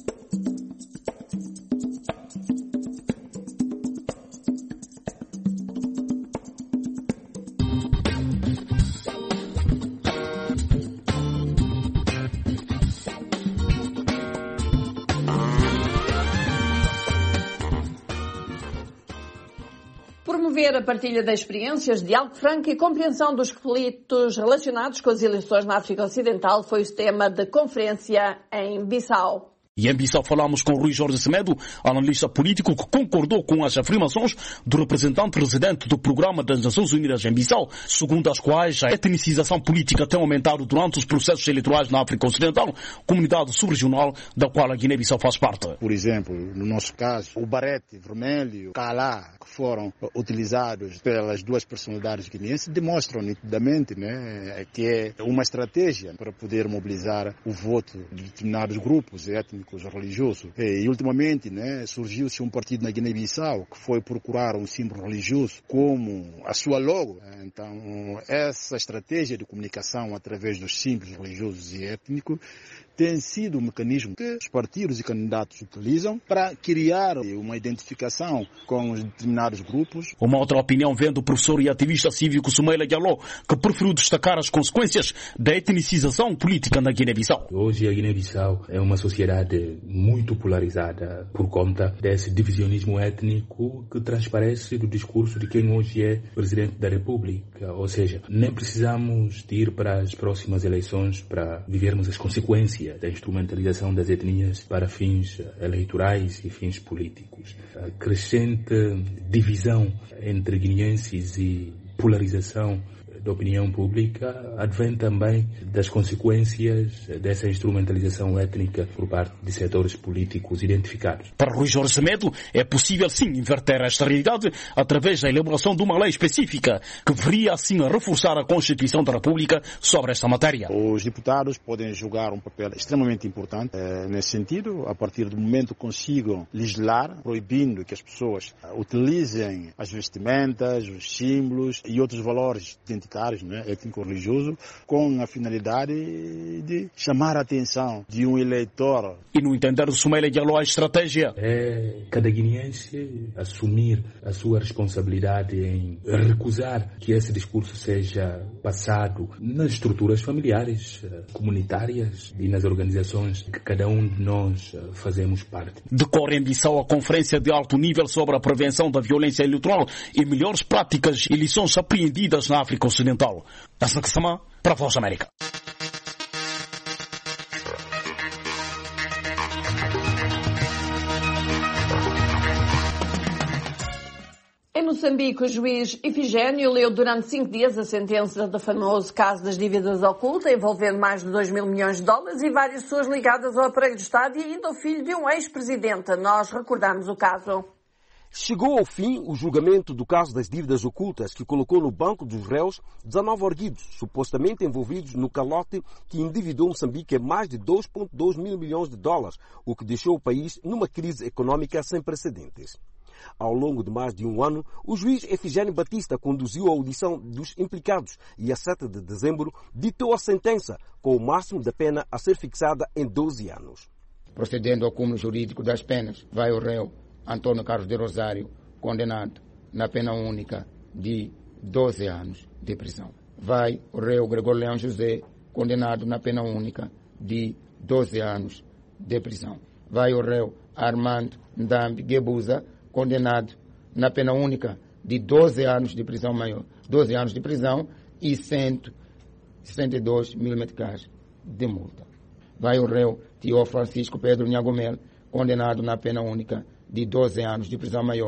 Promover a partilha de experiências, diálogo franco e compreensão dos conflitos relacionados com as eleições na África Ocidental foi o tema da conferência em Bissau. E em Bissau falamos com Rui Jorge Semedo, analista político que concordou com as afirmações do representante residente do Programa das Nações Unidas em Bissau, segundo as quais a etnicização política tem aumentado durante os processos eleitorais na África Ocidental, comunidade subregional da qual a Guiné-Bissau faz parte. Por exemplo, no nosso caso, o barete vermelho e o calá, que foram utilizados pelas duas personalidades guineenses, demonstram nitidamente, né, que é uma estratégia para poder mobilizar o voto de determinados grupos étnicos religioso. E, ultimamente, né, surgiu-se um partido na Guiné-Bissau que foi procurar um símbolo religioso como a sua logo. Então, essa estratégia de comunicação através dos símbolos religiosos e étnicos tem sido um mecanismo que os partidos e candidatos utilizam para criar uma identificação com os determinados grupos. Uma outra opinião vem do professor e ativista cívico Soumaila Diallo, que preferiu destacar as consequências da etnicização política na Guiné-Bissau. Hoje a Guiné-Bissau é uma sociedade muito polarizada por conta desse divisionismo étnico que transparece do discurso de quem hoje é presidente da República. Ou seja, nem precisamos de ir para as próximas eleições para vivermos as consequências da instrumentalização das etnias para fins eleitorais e fins políticos. A crescente divisão entre guineenses e polarização da opinião pública advém também das consequências dessa instrumentalização étnica por parte de setores políticos identificados. Para Rui Jorge Semedo, é possível sim inverter esta realidade através da elaboração de uma lei específica que viria assim a reforçar a Constituição da República sobre esta matéria. Os deputados podem jogar um papel extremamente importante eh, nesse sentido, a partir do momento que consigam legislar, proibindo que as pessoas utilizem as vestimentas, os símbolos e outros valores identitários, né, étnico-religioso, com a finalidade de chamar a atenção de um eleitor. E no entender do Soumaila Diallo, a estratégia é cada guineense assumir a sua responsabilidade em recusar que esse discurso seja passado nas estruturas familiares, comunitárias e nas organizações que cada um de nós fazemos parte. Decorre em Bissau a conferência de alto nível sobre a prevenção da violência eleitoral e melhores práticas e lições apreendidas na África Ocidental. Essa que chama para a Voz da América. Em Moçambique, o juiz Ifigênio leu durante cinco dias a sentença do famoso caso das dívidas ocultas, envolvendo mais de dois mil milhões de dólares e várias pessoas ligadas ao aparelho do Estado e ainda ao filho de um ex-presidente. Nós recordamos o caso. Chegou ao fim o julgamento do caso das dívidas ocultas, que colocou no banco dos réus dezanove arguidos, supostamente envolvidos no calote que endividou Moçambique a mais de dois vírgula dois mil milhões de dólares, o que deixou o país numa crise econômica sem precedentes. Ao longo de mais de um ano, o juiz Efigênio Batista conduziu a audição dos implicados e, a sete de dezembro, ditou a sentença, com o máximo da pena a ser fixada em doze anos. Procedendo ao cúmulo jurídico das penas, vai o réu Antônio Carlos de Rosário, condenado na pena única de doze anos de prisão. Vai o réu Gregório Leão José, condenado na pena única de doze anos de prisão. Vai o réu Armando Ndambi Gebuza, condenado na pena única de doze anos de prisão maior, doze anos de prisão e cento e sessenta e dois mil meticais de multa. Vai o réu Tio Francisco Pedro Nhagomel, condenado na pena única de doze anos de prisão maior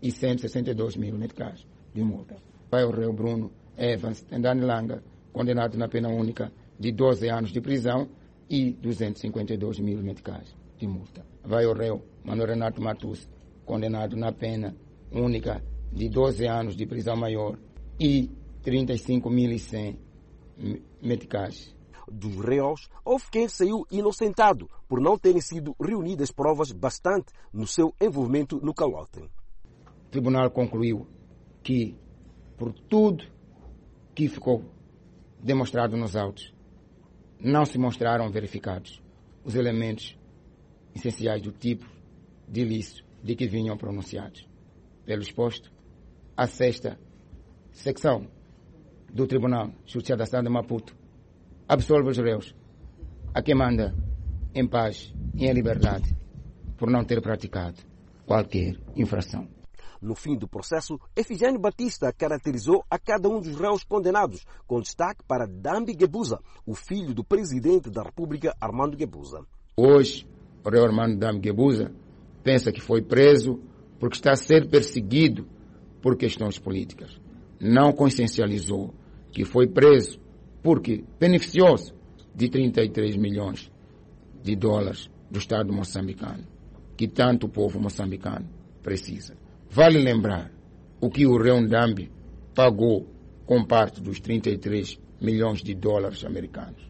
e cento e sessenta e dois mil meticais de multa. Vai o réu Bruno Evans Tendani Langa, condenado na pena única de doze anos de prisão e duzentos e cinquenta e dois mil meticais de multa. Vai o réu Manuel Renato Matus, condenado na pena única de doze anos de prisão maior e trinta e cinco mil e cem meticais. Dos réus, houve quem saiu inocentado por não terem sido reunidas provas bastante no seu envolvimento no calote. O tribunal concluiu que, por tudo que ficou demonstrado nos autos, não se mostraram verificados os elementos essenciais do tipo de ilícito de que vinham pronunciados. Pelo exposto, a sexta secção do Tribunal Judiciário da cidade de Maputo absolve os réus a quem manda em paz e em liberdade por não ter praticado qualquer infração. No fim do processo, Efigênio Batista caracterizou a cada um dos réus condenados, com destaque para Dambi Guebuza, o filho do presidente da República, Armando Guebuza. Hoje, o réu Armando Dambi Guebuza pensa que foi preso porque está a ser perseguido por questões políticas. Não consciencializou que foi preso porque beneficiou-se de trinta e três milhões de dólares do Estado moçambicano, que tanto o povo moçambicano precisa. Vale lembrar o que o réu Ndambi pagou com parte dos trinta e três milhões de dólares americanos.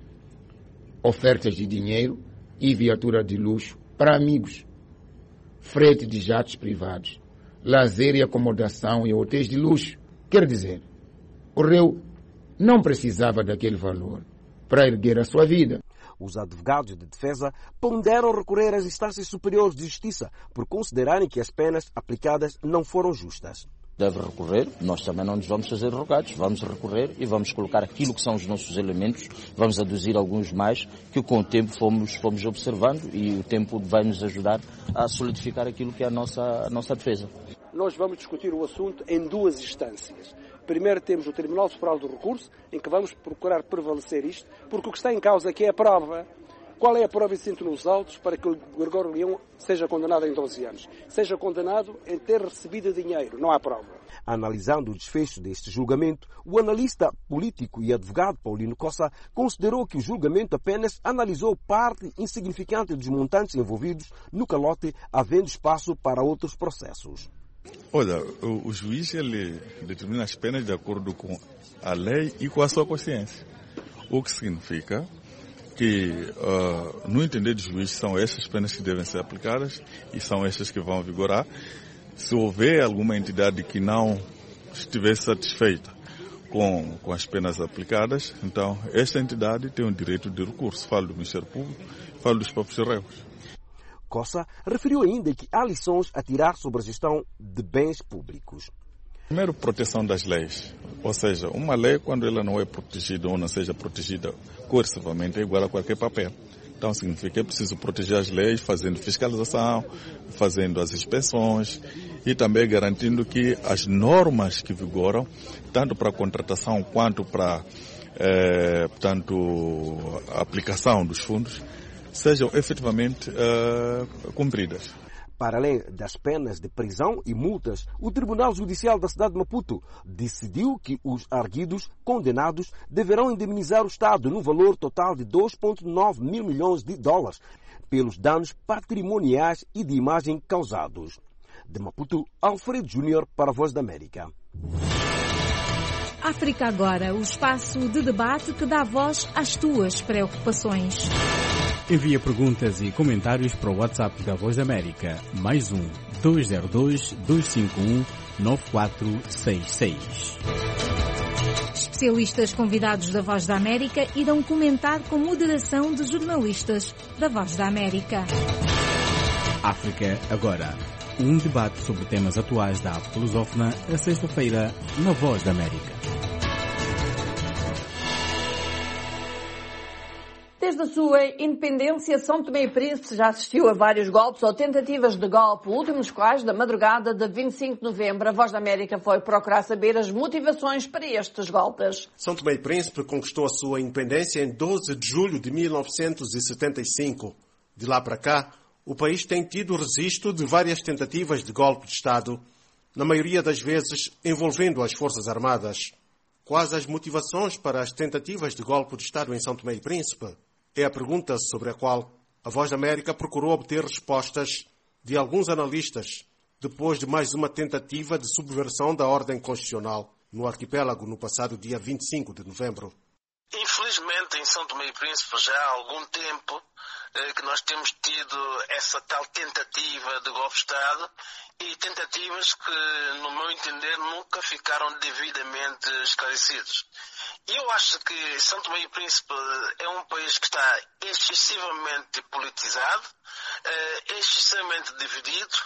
Ofertas de dinheiro e viatura de luxo para amigos, frete de jatos privados, lazer e acomodação em hotéis de luxo. Quer dizer, o réu não precisava daquele valor para erguer a sua vida. Os advogados de defesa ponderam recorrer às instâncias superiores de justiça por considerarem que as penas aplicadas não foram justas. Deve recorrer, nós também não nos vamos fazer rogados, vamos recorrer e vamos colocar aquilo que são os nossos elementos, vamos aduzir alguns mais que com o tempo fomos, fomos observando e o tempo vai nos ajudar a solidificar aquilo que é a nossa, a nossa defesa. Nós vamos discutir o assunto em duas instâncias. Primeiro temos o Tribunal Superior do Recurso, em que vamos procurar prevalecer isto, porque o que está em causa aqui é a prova. Qual é a prova existente nos autos para que o Gregório Leão seja condenado em doze anos? Seja condenado em ter recebido dinheiro, não há prova. Analisando o desfecho deste julgamento, o analista político e advogado Paulino Costa considerou que o julgamento apenas analisou parte insignificante dos montantes envolvidos no calote, havendo espaço para outros processos. Olha, o, o juiz ele determina as penas de acordo com a lei e com a sua consciência. O que significa que, uh, no entender do juiz, são estas penas que devem ser aplicadas e são estas que vão vigorar. Se houver alguma entidade que não estiver satisfeita com, com as penas aplicadas, então esta entidade tem o direito de recurso. Falo do Ministério Público, falo dos próprios réus. Costa referiu ainda que há lições a tirar sobre a gestão de bens públicos. Primeiro, proteção das leis. Ou seja, uma lei, quando ela não é protegida ou não seja protegida coercivamente, é igual a qualquer papel. Então, significa que é preciso proteger as leis, fazendo fiscalização, fazendo as inspeções e também garantindo que as normas que vigoram, tanto para a contratação quanto para eh, portanto, a aplicação dos fundos, sejam efetivamente uh, cumpridas. Para além das penas de prisão e multas, o Tribunal Judicial da cidade de Maputo decidiu que os arguidos condenados deverão indemnizar o Estado no valor total de dois vírgula nove mil milhões de dólares pelos danos patrimoniais e de imagem causados. De Maputo, Alfredo Júnior para a Voz da América. África Agora, o espaço de debate que dá voz às tuas preocupações. Envia perguntas e comentários para o WhatsApp da Voz da América, mais um, dois zero dois, dois cinco um, nove quatro seis seis. Especialistas convidados da Voz da América irão comentar com moderação de jornalistas da Voz da América. África Agora, um debate sobre temas atuais da África lusófona, a sexta-feira, na Voz da América. Desde a sua independência, São Tomé e Príncipe já assistiu a vários golpes ou tentativas de golpe, o último dos quais da madrugada de vinte e cinco de novembro. A Voz da América foi procurar saber as motivações para estes golpes. São Tomé e Príncipe conquistou a sua independência em doze de julho de mil novecentos e setenta e cinco. De lá para cá, o país tem tido registro de várias tentativas de golpe de Estado. na maioria das vezes envolvendo as Forças Armadas. Quais as motivações para as tentativas de golpe de Estado em São Tomé e Príncipe? É a pergunta sobre a qual a Voz da América procurou obter respostas de alguns analistas depois de mais uma tentativa de subversão da ordem constitucional no arquipélago no passado dia vinte e cinco de novembro. Infelizmente, em São Tomé e Príncipe, já há algum tempo eh, que nós temos tido essa tal tentativa de golpe de Estado e tentativas que, no meu entender, nunca ficaram devidamente esclarecidas. E eu acho que São Tomé e Príncipe é um país que está excessivamente politizado, eh, excessivamente dividido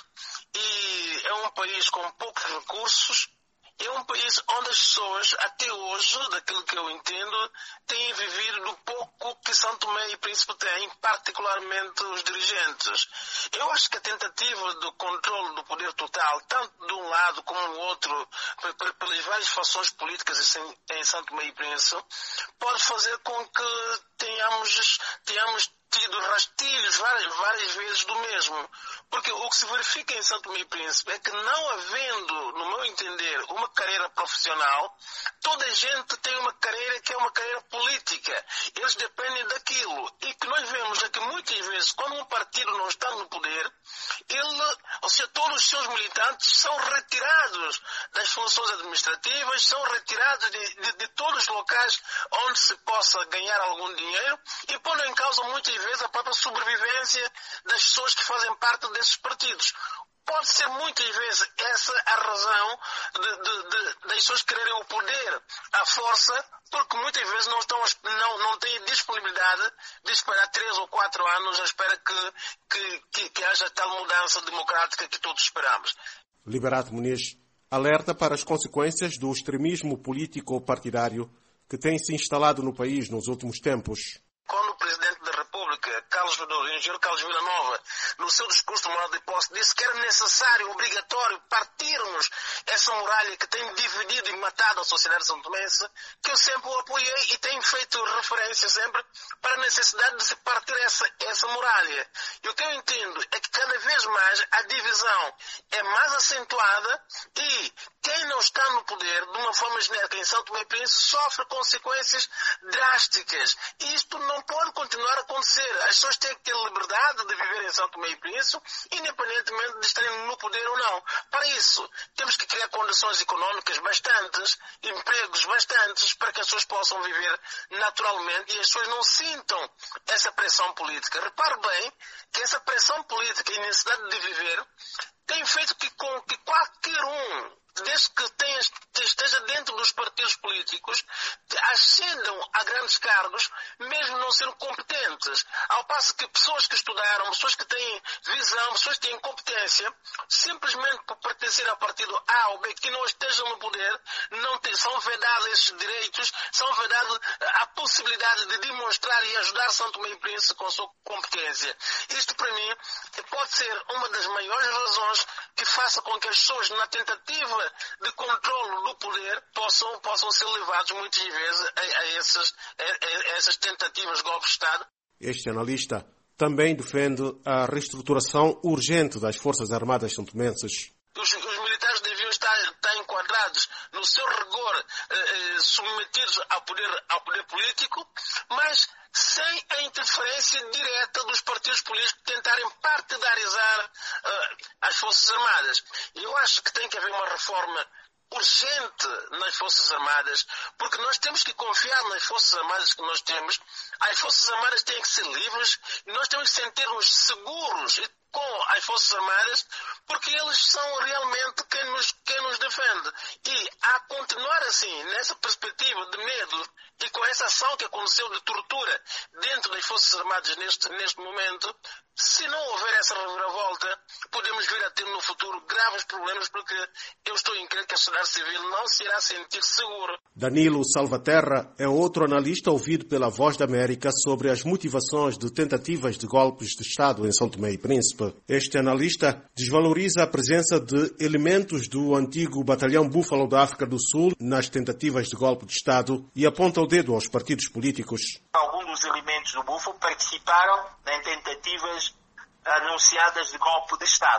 e é um país com poucos recursos. É um país onde as pessoas, até hoje, daquilo que eu entendo, têm vivido do pouco que São Tomé e Príncipe tem, particularmente os dirigentes. Eu acho que a tentativa do controle do poder total, tanto de um lado como do outro, pelas várias fações políticas em São Tomé e Príncipe, pode fazer com que tenhamos, tenhamos tido rastilhos várias, várias vezes do mesmo. Porque o que se verifica em São Tomé e Príncipe é que, não havendo, no meu entender, uma carreira profissional, toda a gente tem uma carreira que é uma carreira política. Eles dependem daquilo. E que nós vemos é que muitas vezes, quando um partido não está no poder, ele, ou seja, todos os seus militantes são retirados das funções administrativas, são retirados de, de, de todos os locais onde se possa ganhar algum dinheiro e põem em causa muitas vezes a própria sobrevivência das pessoas que fazem parte desses partidos. Pode ser muitas vezes essa a razão de, de, de, das pessoas quererem o poder, a força, porque muitas vezes não, estão, não, não têm disponibilidade de esperar três ou quatro anos à espera que, que, que, que haja tal mudança democrática que todos esperamos. Liberato Muniz alerta para as consequências do extremismo político-partidário que tem se instalado no país nos últimos tempos. Quando o Presidente da República, Carlos, o engenheiro Carlos Villanova, no seu discurso de moral de posse, disse que era necessário, obrigatório, partirmos essa muralha que tem dividido e matado a sociedade santomense, que eu sempre o apoiei e tenho feito referência sempre para a necessidade de se partir essa, essa muralha. E o que eu entendo é que cada vez mais a divisão é mais acentuada e quem não está no poder, de uma forma genérica, em São Tomé e Príncipe, sofre consequências drásticas. E isto não pode continuar a acontecer. As pessoas têm que ter liberdade de viver em São Tomé e Príncipe, independentemente de estarem no poder ou não. Para isso, temos que criar condições económicas bastantes, empregos bastantes, para que as pessoas possam viver naturalmente e as pessoas não sintam essa pressão política. Repare bem que essa pressão política e necessidade de viver tem feito que, com que qualquer um, desde que tenha, esteja dentro dos partidos políticos, ascendam a grandes cargos, mesmo não sendo competentes. Ao passo que pessoas que estudaram, pessoas que têm visão, pessoas que têm competência, simplesmente por pertencer ao partido A ou B, que não estejam no poder, não tem, são vedados esses direitos, são vedados a possibilidade de demonstrar e ajudar São Tomé e Príncipe com a sua competência. Isto, para mim, pode ser uma das maiores razões que faça com que as pessoas, na tentativa de controle do poder, possam, possam ser levados muitas vezes a, a, esses, a, a essas tentativas de golpe de Estado. Este analista também defende a reestruturação urgente das Forças Armadas santomenses. Os, os militares deviam estar, estar enquadrados no seu rigor, eh, submetidos ao poder, ao poder político, mas sem a interferência direta dos partidos políticos tentarem partidarizar uh, as Forças Armadas. Eu acho que tem que haver uma reforma urgente nas Forças Armadas, porque nós temos que confiar nas Forças Armadas que nós temos. As Forças Armadas têm que ser livres e nós temos que sentir-nos seguros com as Forças Armadas, porque eles são realmente quem nos, quem nos defende. E a continuar assim, nessa perspectiva de medo e com essa ação que aconteceu de tortura dentro das Forças Armadas neste, neste momento, se não houver essa reviravolta, podemos vir a ter no futuro graves problemas, porque eu estou em crer que a sociedade civil não se irá sentir segura. Danilo Salvaterra é outro analista ouvido pela Voz da América sobre as motivações de tentativas de golpes de Estado em São Tomé e Príncipe. Este analista desvaloriza a presença de elementos do antigo batalhão Búfalo da África do Sul nas tentativas de golpe de Estado e aponta o dedo aos partidos políticos. Alguns dos elementos do Búfalo participaram em tentativas anunciadas de golpe de Estado.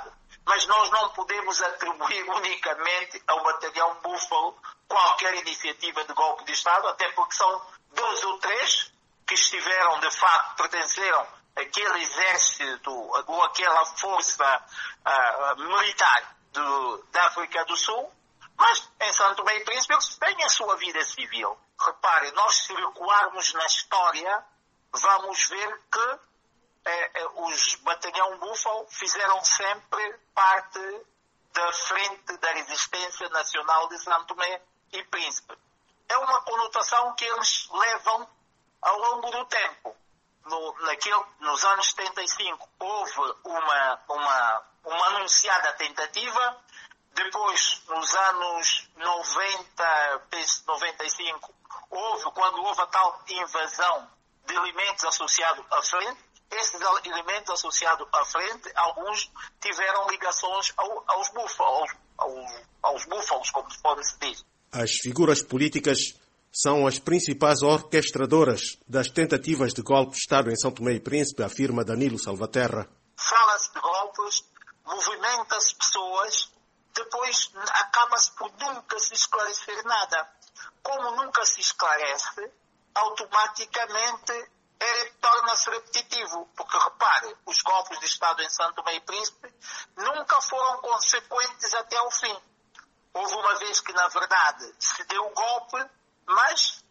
mas nós não podemos atribuir unicamente ao batalhão Búfalo qualquer iniciativa de golpe de Estado, até porque são dois ou três que estiveram, de facto, pertenceram àquele exército ou àquela força uh, militar do, da África do Sul, mas em São Tomé e Príncipe eles têm a sua vida civil. Repare, nós se recuarmos na história, vamos ver que eh, eh, os batalhão Búfalo fizeram sempre parte da frente da resistência nacional de São Tomé e Príncipe. É uma conotação que eles levam ao longo do tempo. No, naquele, nos anos setenta e cinco houve uma, uma, uma anunciada tentativa. Depois, nos anos noventa, noventa e cinco, houve, quando houve a tal invasão de elementos associados à frente, esses elementos associados à frente, alguns tiveram ligações ao, aos, búfalos, aos, aos búfalos, como pode se dizer. As figuras políticas são as principais orquestradoras das tentativas de golpe de Estado em São Tomé e Príncipe, afirma Danilo Salvaterra. Fala-se de golpes, movimenta-se pessoas, depois acaba-se por nunca se esclarecer nada. Como nunca se esclarece, automaticamente é, torna-se repetitivo. Porque, repare, os golpes de Estado em São Tomé e Príncipe nunca foram consequentes até ao fim. Houve uma vez que, na verdade, se deu o golpe, mas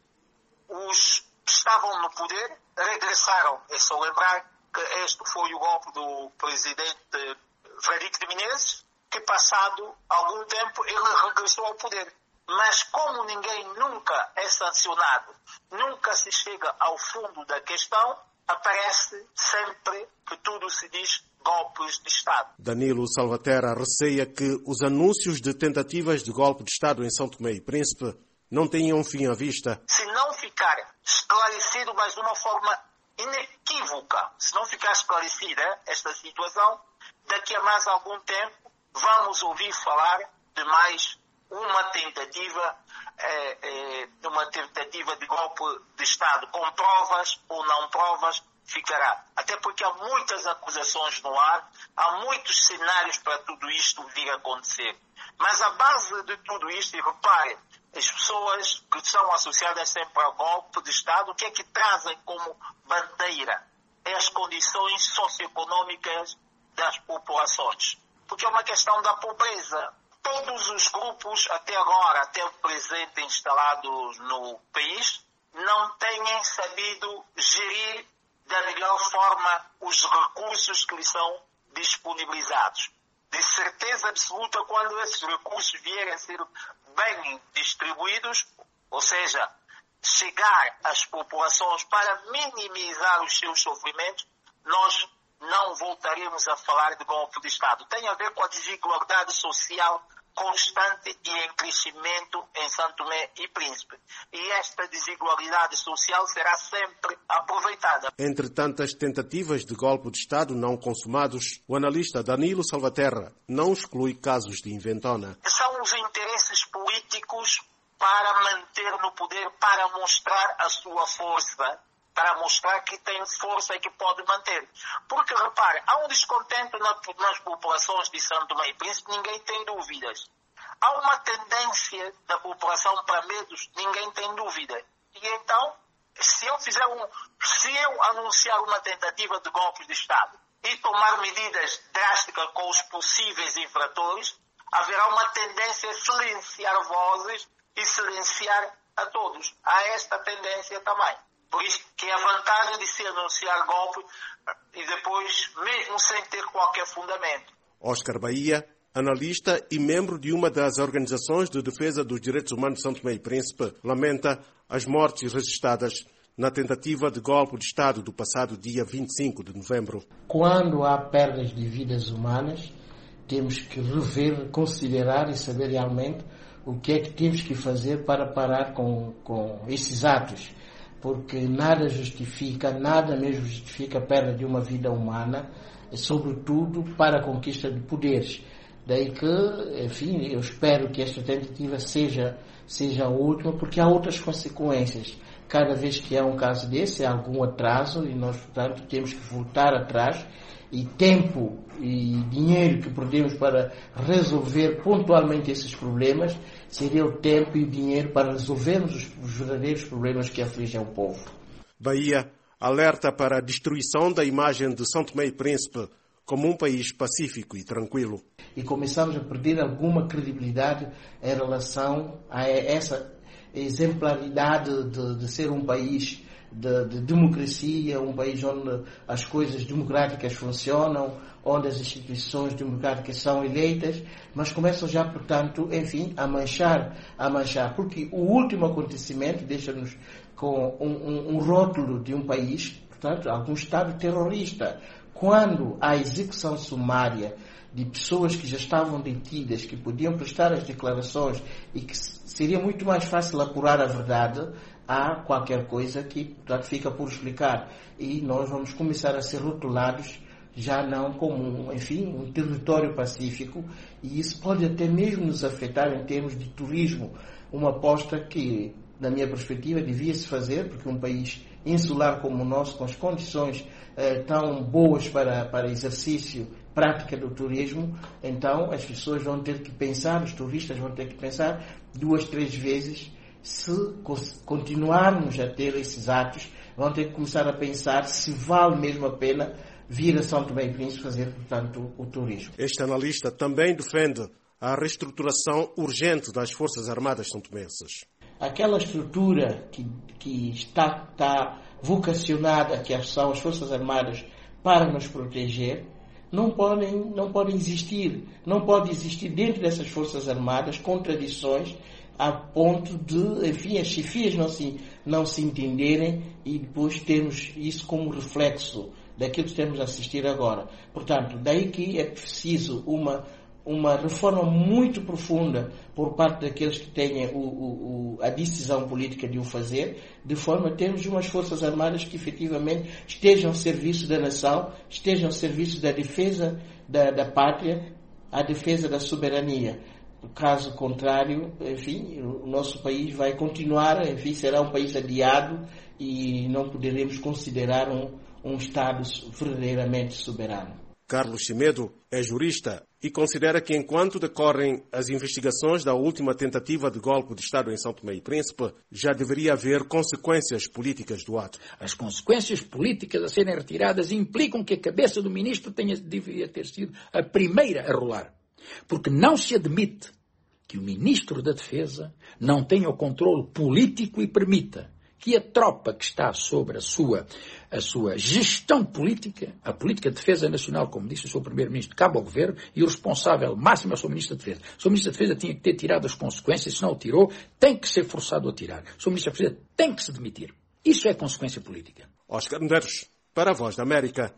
os que estavam no poder regressaram. É só lembrar que este foi o golpe do presidente Frederico de Menezes, que passado algum tempo ele regressou ao poder. Mas como ninguém nunca é sancionado, nunca se chega ao fundo da questão, aparece sempre que tudo se diz golpes de Estado. Danilo Salvaterra receia que os anúncios de tentativas de golpe de Estado em São Tomé e Príncipe não tenham fim à vista. Se não ficar esclarecido, mas de uma forma inequívoca, se não ficar esclarecida esta situação, daqui a mais algum tempo vamos ouvir falar de mais uma tentativa, eh, eh, uma tentativa de golpe de Estado, com provas ou não provas, ficará. Até porque há muitas acusações no ar, há muitos cenários para tudo isto vir a acontecer. Mas a base de tudo isto, e repare, as pessoas que são associadas sempre ao golpe de Estado, o que é que trazem como bandeira? É as condições socioeconômicas das populações. Porque é uma questão da pobreza. Todos os grupos, até agora, até o presente instalados no país, não têm sabido gerir da melhor forma os recursos que lhes são disponibilizados. De certeza absoluta, quando esses recursos vierem a ser bem distribuídos, ou seja, chegar às populações para minimizar os seus sofrimentos, nós não voltaremos a falar de golpe de Estado. Tem a ver com a desigualdade social constante e em crescimento em São Tomé e Príncipe. E esta desigualdade social será sempre aproveitada. Entre tantas tentativas de golpe de Estado não consumados, o analista Danilo Salvaterra não exclui casos de inventona. São os interesses políticos para manter no poder, para mostrar a sua força, para mostrar que tem força e que pode manter. Porque, repare, há um descontento nas populações de São Tomé e Príncipe, ninguém tem dúvidas. Há uma tendência da população para medos, ninguém tem dúvida. E então, se eu fizer um, se eu anunciar uma tentativa de golpe de Estado e tomar medidas drásticas com os possíveis infratores, haverá uma tendência a silenciar vozes e silenciar a todos. Há esta tendência também. Por isso que é a vantagem de se anunciar golpe e depois, mesmo sem ter qualquer fundamento. Oscar Bahia, analista e membro de uma das organizações de defesa dos direitos humanos de São Tomé e Príncipe, lamenta as mortes registradas na tentativa de golpe de Estado do passado dia vinte e cinco de novembro. Quando há perdas de vidas humanas, temos que rever, considerar e saber realmente o que é que temos que fazer para parar com, com esses atos. Porque nada justifica, nada mesmo justifica a perda de uma vida humana, sobretudo para a conquista de poderes. Daí que, enfim, eu espero que esta tentativa seja, seja a última, porque há outras consequências. Cada vez que há um caso desse, há algum atraso e nós, portanto, temos que voltar atrás e tempo e dinheiro que perdemos para resolver pontualmente esses problemas, seria o tempo e o dinheiro para resolvermos os, os verdadeiros problemas que afligem o povo. Bahia alerta para a destruição da imagem de São Tomé e Príncipe como um país pacífico e tranquilo. E começamos a perder alguma credibilidade em relação a essa exemplaridade de, de ser um país de, de democracia, um país onde as coisas democráticas funcionam, onde as instituições democráticas são eleitas, mas começam já, portanto, enfim, a manchar, a manchar, porque o último acontecimento deixa-nos com um, um, um rótulo de um país, portanto, algum Estado terrorista. Quando a execução sumária de pessoas que já estavam detidas, que podiam prestar as declarações e que seria muito mais fácil apurar a verdade, há qualquer coisa que, portanto, fica por explicar. E nós vamos começar a ser rotulados já não como, enfim, um território pacífico, e isso pode até mesmo nos afetar em termos de turismo, uma aposta que, na minha perspectiva, devia-se fazer, porque um país insular como o nosso, com as condições eh, tão boas para, para exercício, prática do turismo, então as pessoas vão ter que pensar, os turistas vão ter que pensar duas, três vezes, se continuarmos a ter esses atos, vão ter que começar a pensar se vale mesmo a pena vir a São Tomé e Príncipe fazer, portanto, o turismo. Este analista também defende a reestruturação urgente das Forças Armadas são-tomenses. Aquela estrutura que, que está, está vocacionada, que são as Forças Armadas, para nos proteger, não podem, não podem existir. Não pode existir dentro dessas Forças Armadas contradições a ponto de, enfim, as chefias não se, não se entenderem e depois termos isso como reflexo daquilo que estamos a assistir agora. Portanto, daí que é preciso uma, uma reforma muito profunda por parte daqueles que têm o, o, o, a decisão política de o fazer, de forma a termos umas Forças Armadas que efetivamente estejam ao serviço da nação, estejam ao serviço da defesa da, da pátria, a defesa da soberania. Caso contrário, enfim, o nosso país vai continuar, enfim, será um país adiado e não poderemos considerar um, um Estado verdadeiramente soberano. Carlos Chimedo é jurista e considera que enquanto decorrem as investigações da última tentativa de golpe de Estado em São Tomé e Príncipe, já deveria haver consequências políticas do ato. As consequências políticas a serem retiradas implicam que a cabeça do ministro tenha, deveria ter sido a primeira a rolar. Porque não se admite que o Ministro da Defesa não tenha o controle político e permita que a tropa que está sobre a sua, a sua gestão política, a política de defesa nacional, como disse o seu Primeiro-Ministro, cabe ao Governo, e o responsável máximo é o seu Ministro da Defesa. O seu Ministro da Defesa tinha que ter tirado as consequências, se não o tirou, tem que ser forçado a tirar. O seu Ministro da Defesa tem que se demitir. Isso é consequência política. Oscar Medeiros, para a Voz da América.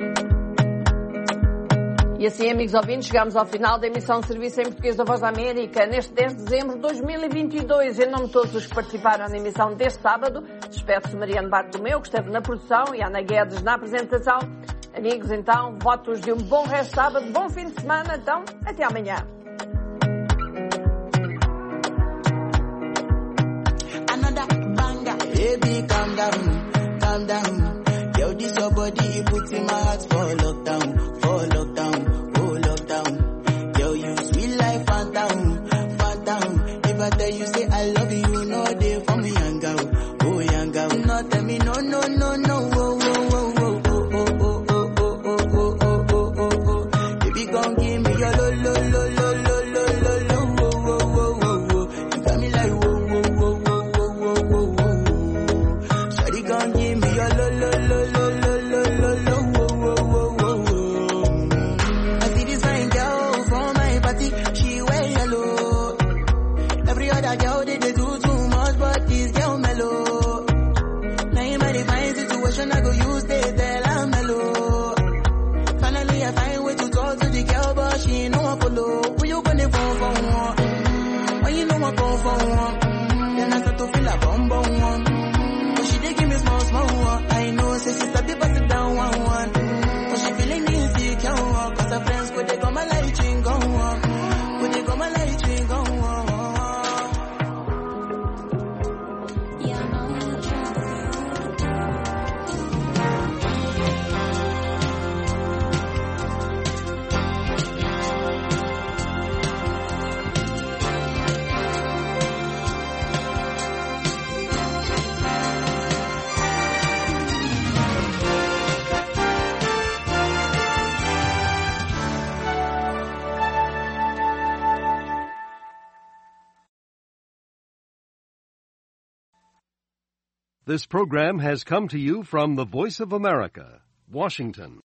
E assim, amigos ouvintes, chegamos ao final da emissão de serviço em português da Voz da América neste dez de dezembro de dois mil e vinte e dois. Em nome de todos os que participaram na emissão deste sábado, despede-se Mariano Bartolomeu, que esteve na produção, e Ana Guedes na apresentação. Amigos, então, votos de um bom resto de sábado, bom fim de semana, então, até amanhã. Another banger, baby, calm down, calm down. Yo, this your body, you put in my heart for lockdown, for lockdown. I tell you say I love you, you know they for me young girl, oh young girl. No tell me no no no no, oh oh oh oh oh oh oh oh oh oh oh oh oh. Baby come give me your lo lo lo lo lo lo lo lo, oh oh oh oh oh. You got me like whoa whoa whoa whoa whoa whoa whoa. Shawty come give me your lo lo lo lo lo lo lo lo, oh oh oh oh. I see this fine girl from my party, she wear yellow. Every other girl they, they do too much, but this girl mellow. Now in my divine situation, I go use they tell I'm mellow. Finally I find way to talk to the girl, but she ain't no one follow. Who you gonna phone for one? Mm-hmm. When you know I phone for one, mm-hmm. Then I start to feel a bum bum one. Mm-hmm. But she dey give me small small one. I know, say she start to pass it down one one. Mm-hmm. But she feeling insecure, cause her friends could they come my light ring go on. Could they come my light ring go on. This program has come to you from the Voice of America, Washington.